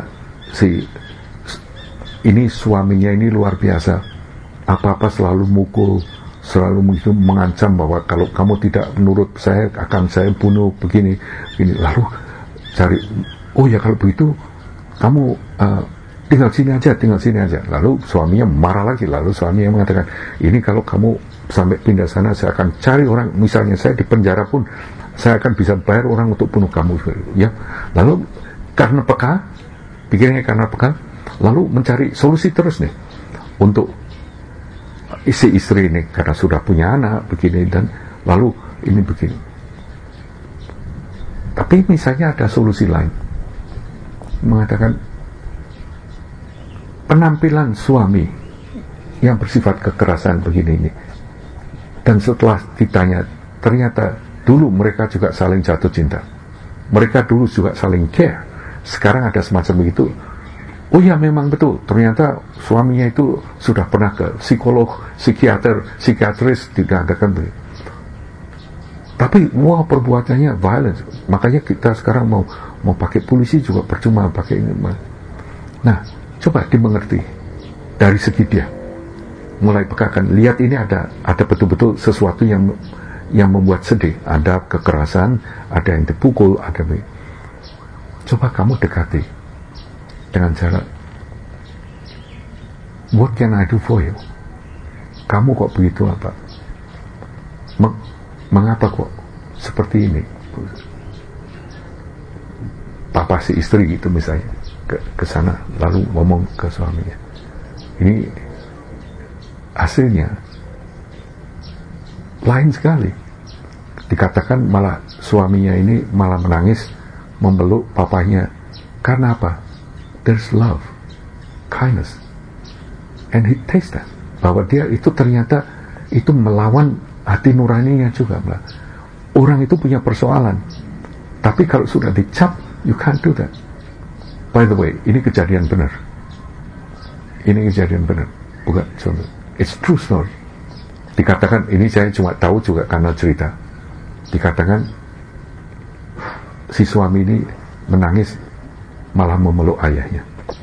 ini suaminya ini luar biasa, apa-apa selalu mukul, selalu mengancam bahwa kalau kamu tidak menurut saya akan saya bunuh, begini. Lalu cari, oh ya kalau begitu kamu tinggal sini aja. Lalu suaminya marah lagi. Lalu suaminya mengatakan, ini kalau kamu sampai pindah sana, saya akan cari orang, misalnya saya di penjara pun saya akan bisa bayar orang untuk bunuh kamu, ya. Lalu karena peka, pikirnya karena peka, lalu mencari solusi terus nih untuk si istri ini, karena sudah punya anak begini, dan lalu ini begini. Tapi misalnya ada solusi lain, mengatakan penampilan suami yang bersifat kekerasan begini ini, dan setelah ditanya, ternyata dulu mereka juga saling jatuh cinta, mereka dulu juga saling care, sekarang ada semacam begitu. Oh ya memang betul, ternyata suaminya itu sudah pernah ke psikolog, psikiatris, dikatakan begitu. Tapi wah perbuatannya violence, makanya kita sekarang mau pakai polisi juga percuma pakai ini. Nah, coba dimengerti dari segi dia, mulai pekakan, lihat ini ada betul-betul sesuatu yang membuat sedih, ada kekerasan, ada yang dipukul, ada begitu. Coba kamu dekati dengan cara, what can I do for you? Kamu kok begitu apa? Mengapa kok seperti ini? Papa si istri gitu misalnya ke sana, lalu ngomong ke suaminya, ini hasilnya lain sekali. Dikatakan malah suaminya ini malah menangis memeluk papanya. Karena apa? There's love, kindness, and he tastes that, bahwa dia itu ternyata itu melawan hati nuraninya juga. Orang itu punya persoalan, tapi kalau sudah dicap, you can't do that. By the way, ini kejadian benar. Ini kejadian benar, bukan contoh. It's true story. Dikatakan, ini saya cuma tahu juga karena cerita. Dikatakan si suami ini menangis malah memeluk ayahnya.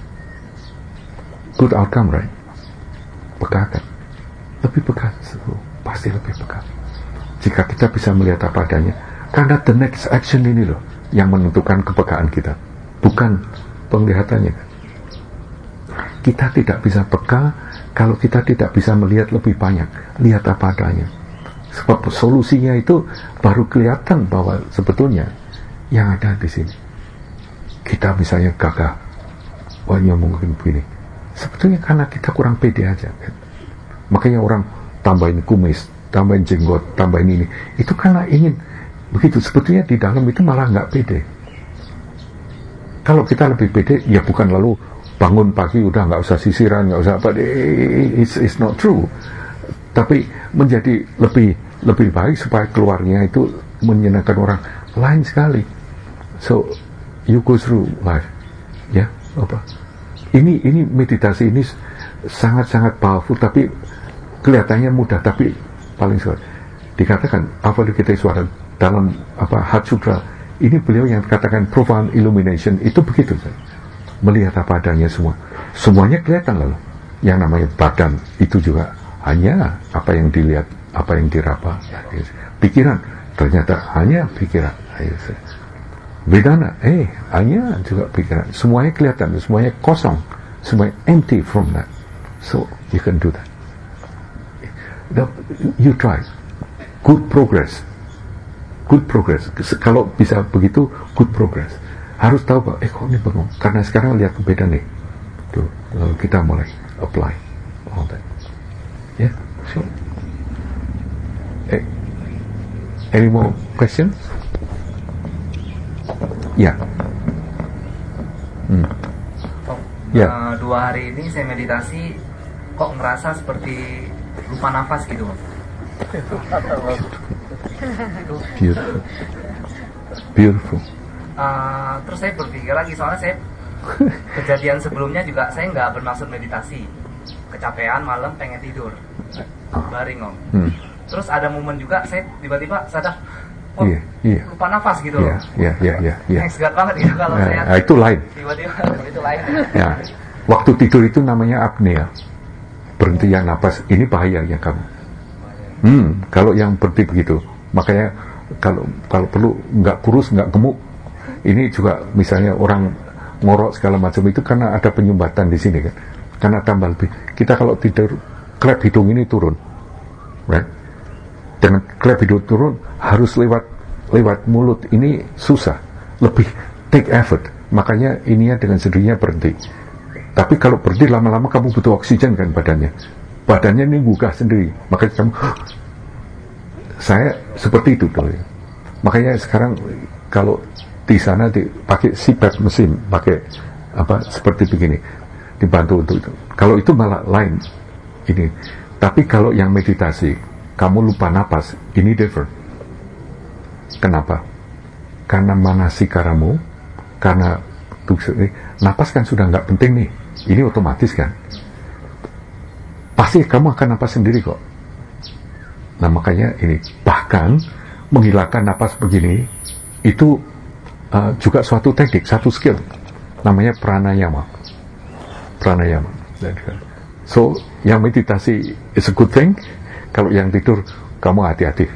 Good outcome, right? Peka kan? Lebih peka, pasti lebih peka. Jika kita bisa melihat apa adanya, karena the next action ini loh yang menentukan kepekaan kita, bukan penglihatannya. Kita tidak bisa peka kalau kita tidak bisa melihat lebih banyak, lihat apa adanya. Sebab solusinya itu baru kelihatan bahwa sebetulnya yang ada di sini. Kita misalnya gagah, wahnya mungkin begini. Sebetulnya karena kita kurang pede aja. Kan? Makanya orang tambahin kumis, tambahin jenggot, tambahin ini. Itu karena ingin begitu. Sebetulnya di dalam itu malah nggak pede. Kalau kita lebih pede, ya bukan lalu bangun pagi udah nggak usah sisiran, nggak usah apa, it's not true. Tapi menjadi lebih baik supaya keluarnya itu menyenangkan orang lain sekali. So you go through life, ya apa? Ini meditasi ini sangat powerful, tapi kelihatannya mudah, tapi paling sulit. Dikatakan Avalokitesvara dalam Heart Sutra ini, beliau yang katakan profound illumination itu begitu, melihat apa adanya semua, semuanya kelihatan lalu. Yang namanya badan itu juga hanya apa yang dilihat, apa yang diraba, pikiran, ternyata hanya pikiran. Vedana, hanya juga pikiran. Semuanya kelihatan, semuanya kosong, semuanya empty from that. So you can do that. You try. Good progress. Kalau bisa begitu, good progress. Harus tahu Pak, kok ini bengong? Karena sekarang lihat beda nih. Tuh, kita mulai apply all that. Yeah, so. Any more questions? Ya. Yeah. 2 hari ini saya meditasi, kok merasa seperti lupa nafas gitu, Bang. Beautiful. Terus saya berpikir lagi, soalnya saya kejadian sebelumnya juga saya nggak bermaksud meditasi, kecapean malam pengen tidur, baring Om. Terus ada momen juga saya tiba-tiba sadar, lupa nafas gitu loh. Segat banget gitu kalau saya. Itu lain. Tiba-tiba itu lain. Ya, waktu tidur itu namanya apnea, berhentian napas. Ini bahayanya kamu. Kalau yang berhenti begitu, makanya kalau perlu nggak kurus, nggak gemuk. Ini juga misalnya orang ngorok segala macam itu karena ada penyumbatan di sini kan, karena tambah lebih. Kita kalau tidur, klep hidung ini turun, right? Dengan klep hidung turun harus lewat mulut, ini susah, lebih take effort. Makanya ininya dengan sendirinya berhenti. Tapi kalau berhenti lama-lama kamu butuh oksigen kan badannya ini gugah sendiri. Makanya kamu, saya seperti itu dulu. Makanya sekarang kalau di sana dipakai CPAP mesin, pakai seperti begini, dibantu untuk itu. Kalau itu malah lain ini. Tapi kalau yang meditasi, kamu lupa napas, ini different. Kenapa? Karena manasikaramu, karena napas kan sudah nggak penting nih. Ini otomatis kan. Pasti kamu akan napas sendiri kok. Nah makanya ini, bahkan menghilangkan napas begini itu juga suatu teknik, satu skill, namanya pranayama. So yang meditasi is a good thing. Kalau yang tidur kamu hati-hati.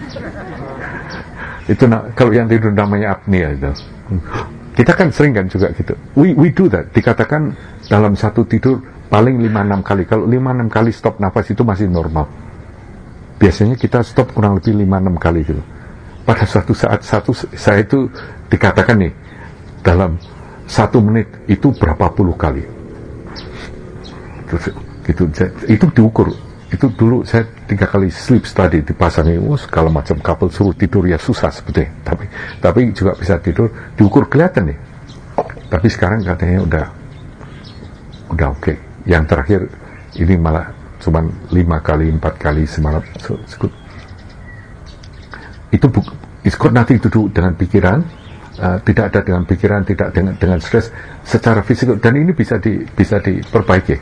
Itu kalau yang tidur namanya apnea itu. Kita kan sering kan juga gitu. We do that. Dikatakan dalam satu tidur paling 5-6 kali. Kalau 5-6 kali stop nafas itu masih normal. Biasanya kita stop kurang lebih 5-6 kali gitu. Pada suatu saat saya itu dikatakan nih, dalam 1 menit itu berapa puluh kali. Itu diukur. Itu dulu saya 3 kali sleep study dipasangin, segala macam couple suruh tidur ya susah sebetulnya. Tapi juga bisa tidur, diukur kelihatan nih. Tapi sekarang katanya udah oke. Yang terakhir ini malah cuma 5 kali, 4 kali semalam. So, it's good. It's got nothing to do dengan pikiran, tidak ada dengan pikiran, tidak dengan stres secara fisik, dan ini bisa diperbaiki.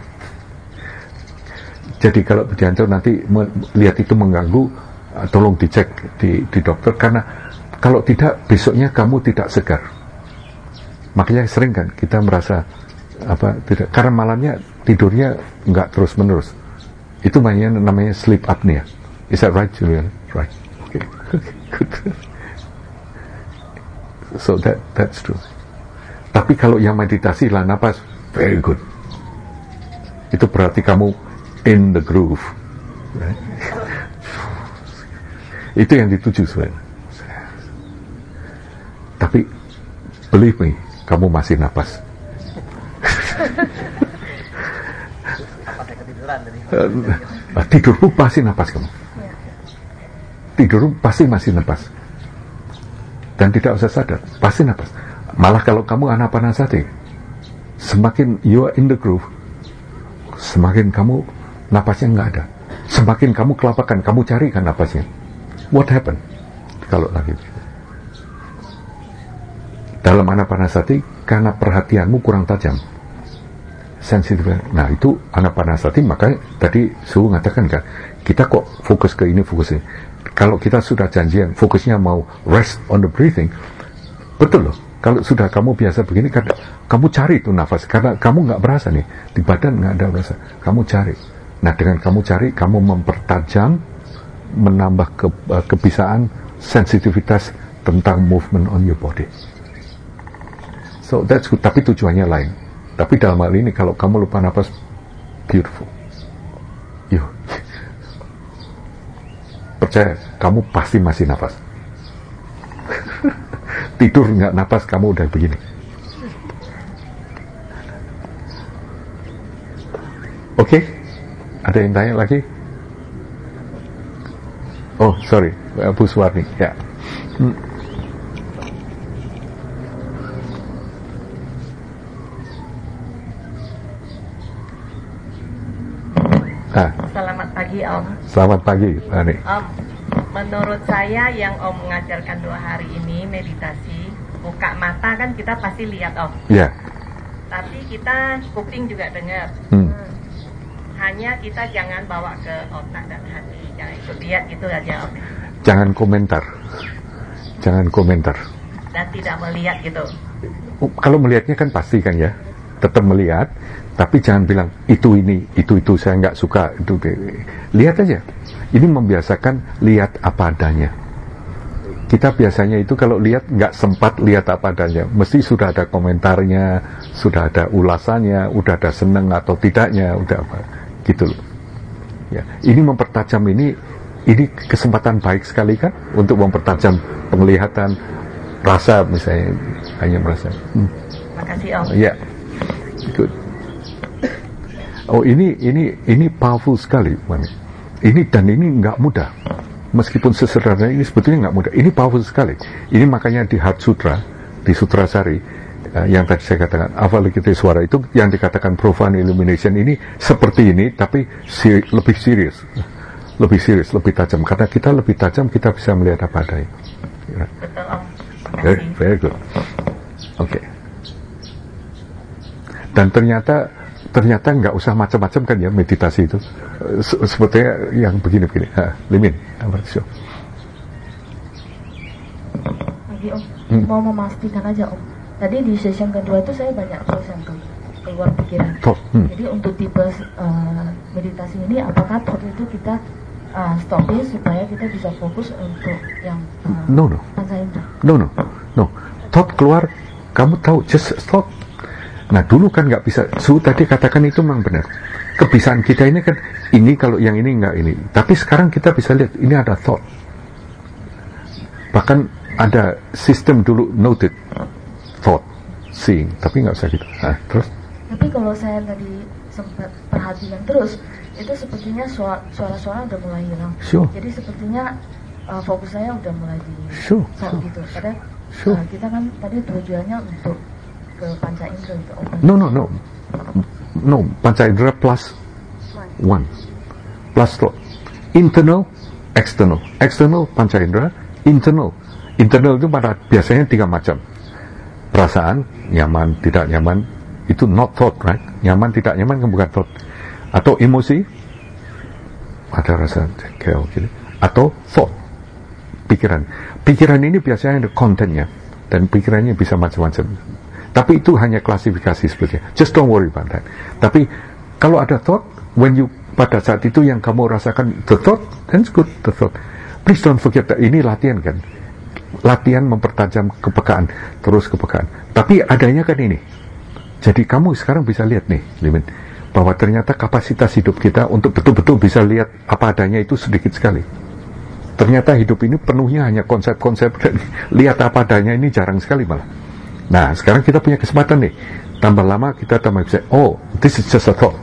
Jadi kalau Budianto nanti lihat itu mengganggu, tolong dicek di dokter, karena kalau tidak besoknya kamu tidak segar. Makanya sering kan kita merasa tidak, karena malamnya tidurnya nggak terus menerus. Itu namanya sleep apnea. Is that right, Julian? Right. Okay. Good. So that's true. Tapi kalau yang meditasi lah napas, very good. Itu berarti kamu in the groove, right? Itu yang dituju sebenarnya. Tapi believe me, kamu masih napas. Tidur pun pasti napas kamu. Tidur pasti masih napas. Dan tidak usah sadar, pasti napas. Malah kalau kamu anapanasati, semakin you are in the groove, semakin kamu napasnya nggak ada. Semakin kamu kelapakan, kamu carikan napasnya. What happened? Kalau lagi dalam anapanasati, karena perhatianmu kurang tajam, sensitif. Nah itu anapanasati, makanya tadi Suhu mengatakan kan, kita kok fokus ke ini, fokus ini. Kalau kita sudah janjian, fokusnya mau rest on the breathing, betul loh. Kalau sudah kamu biasa begini, kamu cari itu nafas, karena kamu nggak berasa nih, di badan nggak ada berasa, kamu cari. Nah dengan kamu cari, kamu mempertajam menambah kebiasaan sensitivitas tentang movement on your body. So that's good, tapi tujuannya lain. Tapi dalam hal ini kalau kamu lupa nafas, beautiful. Percaya, kamu pasti masih nafas. Tidur nggak nafas, kamu udah begini. Oke? Ada yang tanya lagi? Oh, sorry, Bu Suwarni. Ya. Selamat pagi Om. Selamat pagi, Ani. Om, menurut saya yang Om mengajarkan 2 hari ini meditasi, buka mata kan kita pasti lihat Om. Iya. Tapi kita kuping juga dengar. Hanya kita jangan bawa ke otak dan hati, jangan ikut lihat gitu aja Om. Jangan komentar. Jangan komentar. Dan tidak melihat gitu. Kalau melihatnya kan pasti kan ya, tetap melihat. Tapi jangan bilang itu saya nggak suka itu. Lihat aja. Ini membiasakan lihat apa adanya. Kita biasanya itu kalau lihat nggak sempat lihat apa adanya, mesti sudah ada komentarnya, sudah ada ulasannya, udah ada seneng atau tidaknya, udah apa gitu loh. Ya, ini mempertajam ini kesempatan baik sekali kan untuk mempertajam penglihatan, rasa misalnya hanya merasa. Makasih Om. Ya, good. Oh ini powerful sekali, Mami. Ini nggak mudah. Meskipun sesederhana ini sebetulnya nggak mudah. Ini powerful sekali. Ini makanya di Heart Sutra, di Sutra Sari, yang tadi saya katakan Avalokitesvara suara itu yang dikatakan profound illumination ini seperti ini, tapi lebih serius, lebih tajam. Karena kita lebih tajam, kita bisa melihat apa adanya. Betul Om. Very good. Oke. Dan ternyata nggak usah macam-macam kan ya meditasi itu. Sebetulnya yang begini-begini. Limin, Lagi Om, mau memastikan aja Om. Tadi di session kedua itu saya banyak tulisan tuh keluar pikiran. Jadi untuk tipe meditasi ini, apakah thought itu kita stopin supaya kita bisa fokus untuk yang panca indera? No. Thought keluar, kamu tahu, just stop. Nah dulu kan nggak bisa. Tadi katakan itu memang benar. Kebiasaan kita ini kan ini kalau yang ini nggak ini. Tapi sekarang kita bisa lihat ini ada thought. Bahkan ada sistem dulu noted thought, seeing. Tapi nggak usah gitu. Nah, terus. Tapi kalau saya tadi sempat perhatikan terus, itu sepertinya suara-suara udah mulai hilang. Sure. Jadi sepertinya fokus saya udah mulai di thought gitu. Padahal kita kan tadi tujuannya untuk ke panca indera itu open. No, panca indera plus 1 plus thought. Internal, external panca indera, internal itu biasanya 3 macam. Perasaan, nyaman, tidak nyaman, itu not thought, right? Nyaman, tidak nyaman kan bukan thought. Atau emosi, ada rasa kayak gitu. Atau thought, pikiran ini biasanya ada kontennya, dan pikirannya bisa macam-macam. Tapi itu hanya klasifikasi sebetulnya. Just don't worry about that. Tapi kalau ada thought, pada saat itu yang kamu rasakan the thought, then it's good, the thought. Please don't forget that ini latihan kan. Latihan mempertajam kepekaan, terus kepekaan. Tapi adanya kan ini. Jadi kamu sekarang bisa lihat nih, Limin, bahwa ternyata kapasitas hidup kita untuk betul-betul bisa lihat apa adanya itu sedikit sekali. Ternyata hidup ini penuhnya hanya konsep-konsep dan lihat apa adanya ini jarang sekali malah. Nah, sekarang kita punya kesempatan nih. Tambah lama kita tambah bisa, oh, this is just a thought.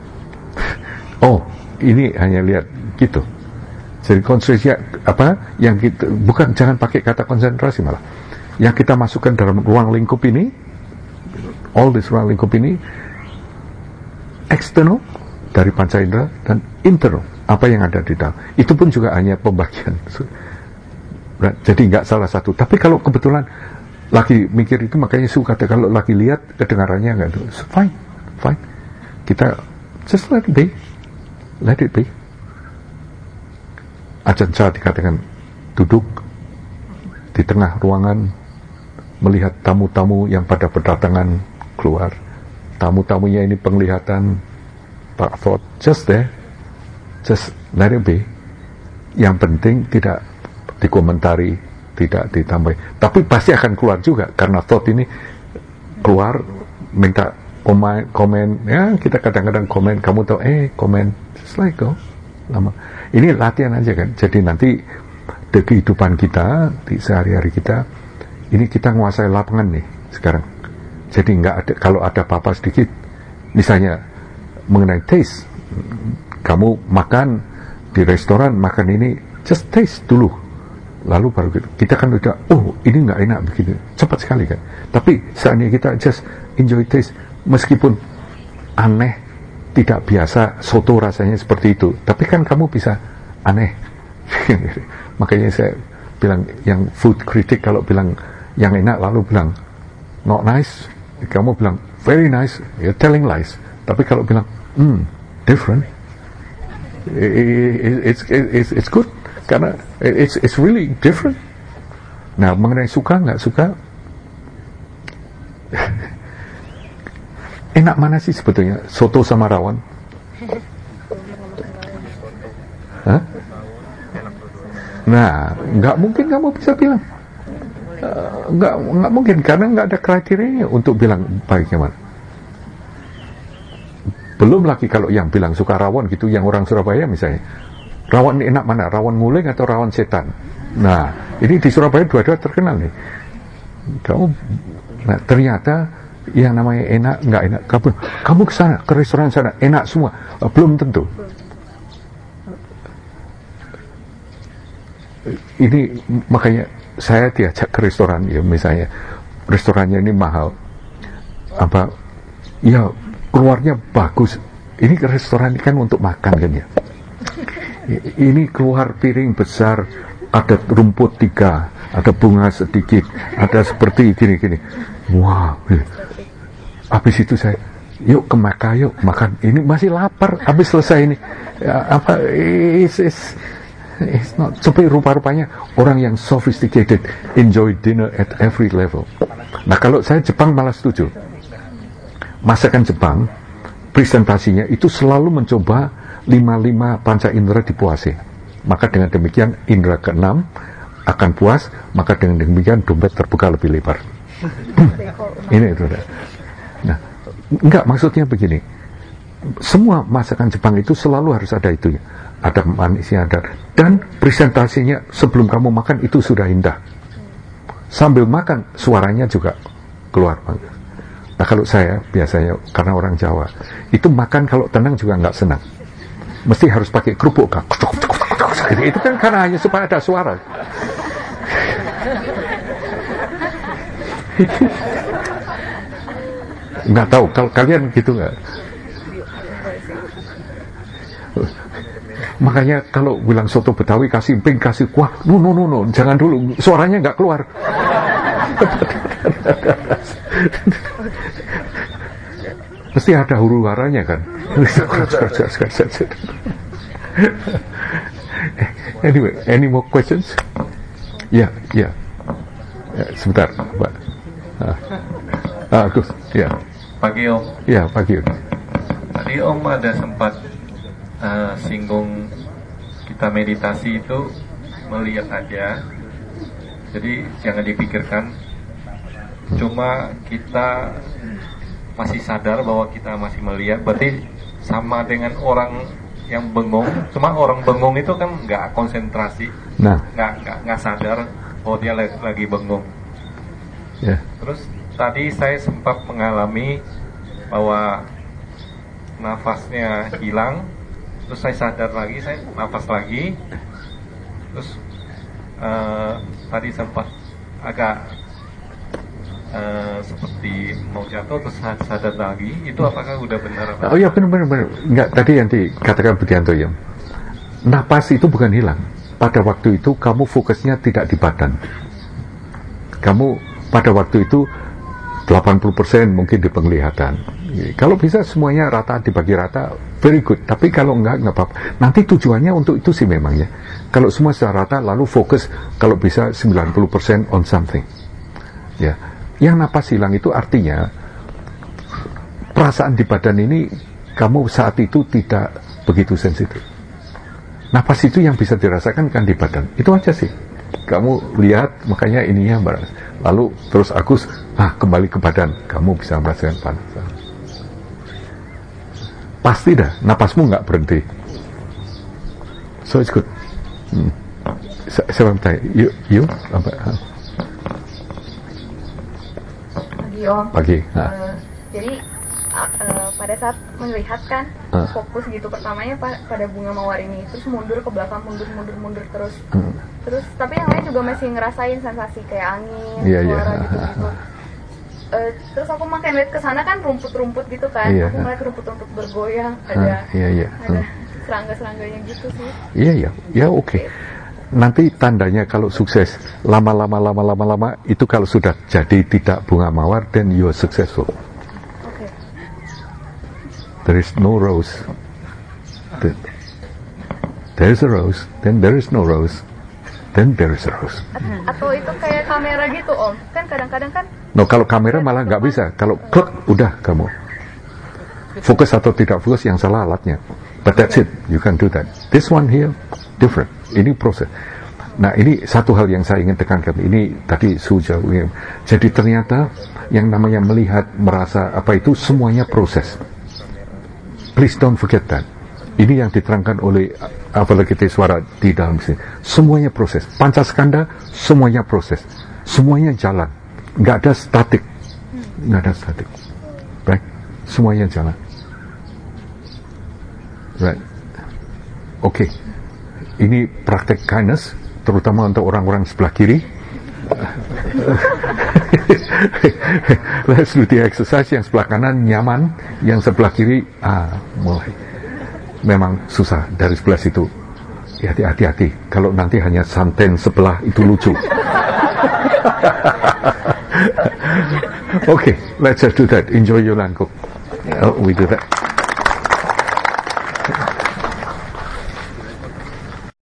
Oh, ini hanya lihat gitu. Jadi konsentrasi yang kita jangan pakai kata konsentrasi malah. Yang kita masukkan dalam ruang lingkup ini, all this ruang lingkup ini, external dari panca indera dan internal apa yang ada di dalam. Itu pun juga hanya pembagian. Jadi nggak salah satu. Tapi kalau kebetulan lagi mikir itu, makanya suka kalau lagi lihat kedengarannya nggak itu, fine. Kita just let it be. Ajahn Chah dikatakan duduk di tengah ruangan melihat tamu-tamu yang pada berdatangan keluar. Tamu-tamunya ini penglihatan, Pak Thought, just there, just let it be. Yang penting tidak dikomentari, tidak ditambah. Tapi pasti akan keluar juga, karena thought ini keluar, minta komen, ya kita kadang-kadang komen, kamu tahu, komen, just like go. Lama. Ini latihan aja kan. Jadi nanti di kehidupan kita, di sehari-hari kita, ini kita nguasai lapangan nih sekarang. Jadi nggak ada, kalau ada apa-apa sedikit, misalnya mengenai taste, kamu makan di restoran, makan ini, just taste dulu, lalu baru kita kan udah, ini nggak enak begini, cepat sekali kan. Tapi saatnya kita just enjoy taste, meskipun aneh, tidak biasa, soto rasanya seperti itu, tapi kan kamu bisa aneh. Makanya saya bilang, yang food critic kalau bilang yang enak lalu bilang not nice, kamu bilang very nice, you're telling lies. Tapi kalau bilang different, it's good, karena it's really different. Nah, mengenai suka nggak suka, enak mana sih sebetulnya, soto sama rawon? Hah? Nah, nggak mungkin kamu bisa bilang, nggak mungkin, karena nggak ada kriterianya untuk bilang baiknya mana. Belum lagi kalau yang bilang suka rawon gitu, yang orang Surabaya misalnya, rawon enak mana, rawon nguling atau rawon setan? Nah, ini di Surabaya dua-dua terkenal nih. Nah, ternyata yang namanya enak nggak enak, kamu ke sana, ke restoran sana, enak semua, belum tentu. Ini makanya saya diajak ke restoran, ya misalnya restorannya ini mahal, apa, ya keluarnya bagus. Ini ke restoran ini kan untuk makan kan ya. Ini keluar piring besar, ada rumput 3, ada bunga sedikit, ada seperti gini-gini. Wah, habis itu saya, yuk ke Makkah, yuk makan. Ini masih lapar, habis selesai ini. Apa, it's not. Sampai rupa-rupanya orang yang sophisticated enjoy dinner at every level. Nah, kalau saya Jepang malah setuju. Masakan Jepang, presentasinya itu selalu mencoba 5 panca indera dipuasai. Maka dengan demikian indera ke-6 akan puas, maka dengan demikian dompet terbuka lebih lebar. Ini itu. Nah, enggak, maksudnya begini. Semua masakan Jepang itu selalu harus ada itu ya. Ada manisnya, ada, dan presentasinya sebelum kamu makan itu sudah indah. Sambil makan suaranya juga keluar. Nah, kalau saya biasanya karena orang Jawa itu makan kalau tenang juga nggak senang, mesti harus pakai kerupuk kan. Itu kan karena hanya supaya ada suara. Nggak tahu kalau kalian gitu nggak. Makanya kalau bilang soto Betawi kasih pink, kasih kuah, no, jangan dulu, suaranya nggak keluar. Mesti ada huru haranya kan. Anyway, any more questions? Ya. Sebentar, Pak. Agus, ya. Pagi Om. Ya, pagi. Tadi Om ada sempat singgung kita meditasi itu melihat aja, jadi jangan dipikirkan. Cuma kita masih sadar bahwa kita masih melihat, berarti sama dengan orang yang bengong. Cuma orang bengong itu kan nggak konsentrasi, nggak sadar bahwa dia lagi bengong. Terus tadi saya sempat mengalami bahwa nafasnya hilang, terus saya sadar lagi, saya nafas lagi, terus tadi sempat agak seperti mau jatuh, terus sadar lagi. Itu apakah udah benar? Oh iya, benar. Enggak, tadi yang dikatakan Budianto ya, napas itu bukan hilang. Pada waktu itu kamu fokusnya tidak di badan. Kamu pada waktu itu 80% mungkin di penglihatan. Kalau bisa semuanya rata, dibagi rata, very good. Tapi kalau enggak apa-apa. Nanti tujuannya untuk itu sih memangnya. Kalau semua sudah rata, lalu fokus kalau bisa 90% on something. Ya, yang napas hilang itu artinya perasaan di badan ini kamu saat itu tidak begitu sensitif. Napas itu yang bisa dirasakan kan di badan. Itu aja sih. Kamu lihat, makanya ininya panas. Lalu terus aku kembali ke badan. Kamu bisa merasakan panas. Pasti dah, napasmu nggak berhenti. So it's good. Saya bertanya, you apa? Pagi Om. Pagi. Jadi pada saat melihat kan fokus gitu pertamanya pada bunga mawar ini, terus mundur ke belakang, mundur terus. Terus tapi yang lain juga masih ngerasain sensasi kayak angin, suara gitu. Terus aku makin lihat ke sana kan rumput-rumput gitu kan. Aku ngeliat rumput-rumput bergoyang, ada serangga-serangganya gitu sih. Iya, oke. Nanti tandanya kalau sukses lama-lama itu kalau sudah jadi tidak bunga mawar, then you are successful. Okay. There is no rose. There is a rose, then there is no rose, then there is a rose. Atau itu kayak kamera gitu Om, kan kadang-kadang kan. No, kalau kamera malah nggak bisa. Kalau klik udah kamu fokus atau tidak fokus yang salah alatnya. But that's it, you can do that. This one here different. Ini proses. Nah, ini satu hal yang saya ingin tekankan. Ini tadi Suja. Jadi ternyata yang namanya melihat, merasa apa itu semuanya proses. Please don't forget that. Ini yang diterangkan oleh Avalokitesvara di dalam sini. Semuanya proses. Pancaskanda semuanya proses. Semuanya jalan. Nggak ada statik. Right? Semuanya jalan. Right. Oke. Ini praktek kindness, terutama untuk orang-orang sebelah kiri. Let's do the exercise. Yang sebelah kanan nyaman, yang sebelah kiri mulai. Memang susah dari sebelah situ. Hati-hati. Kalau nanti hanya santen sebelah itu lucu. Okay, let's just do that. Enjoy your Langkuk. We do that.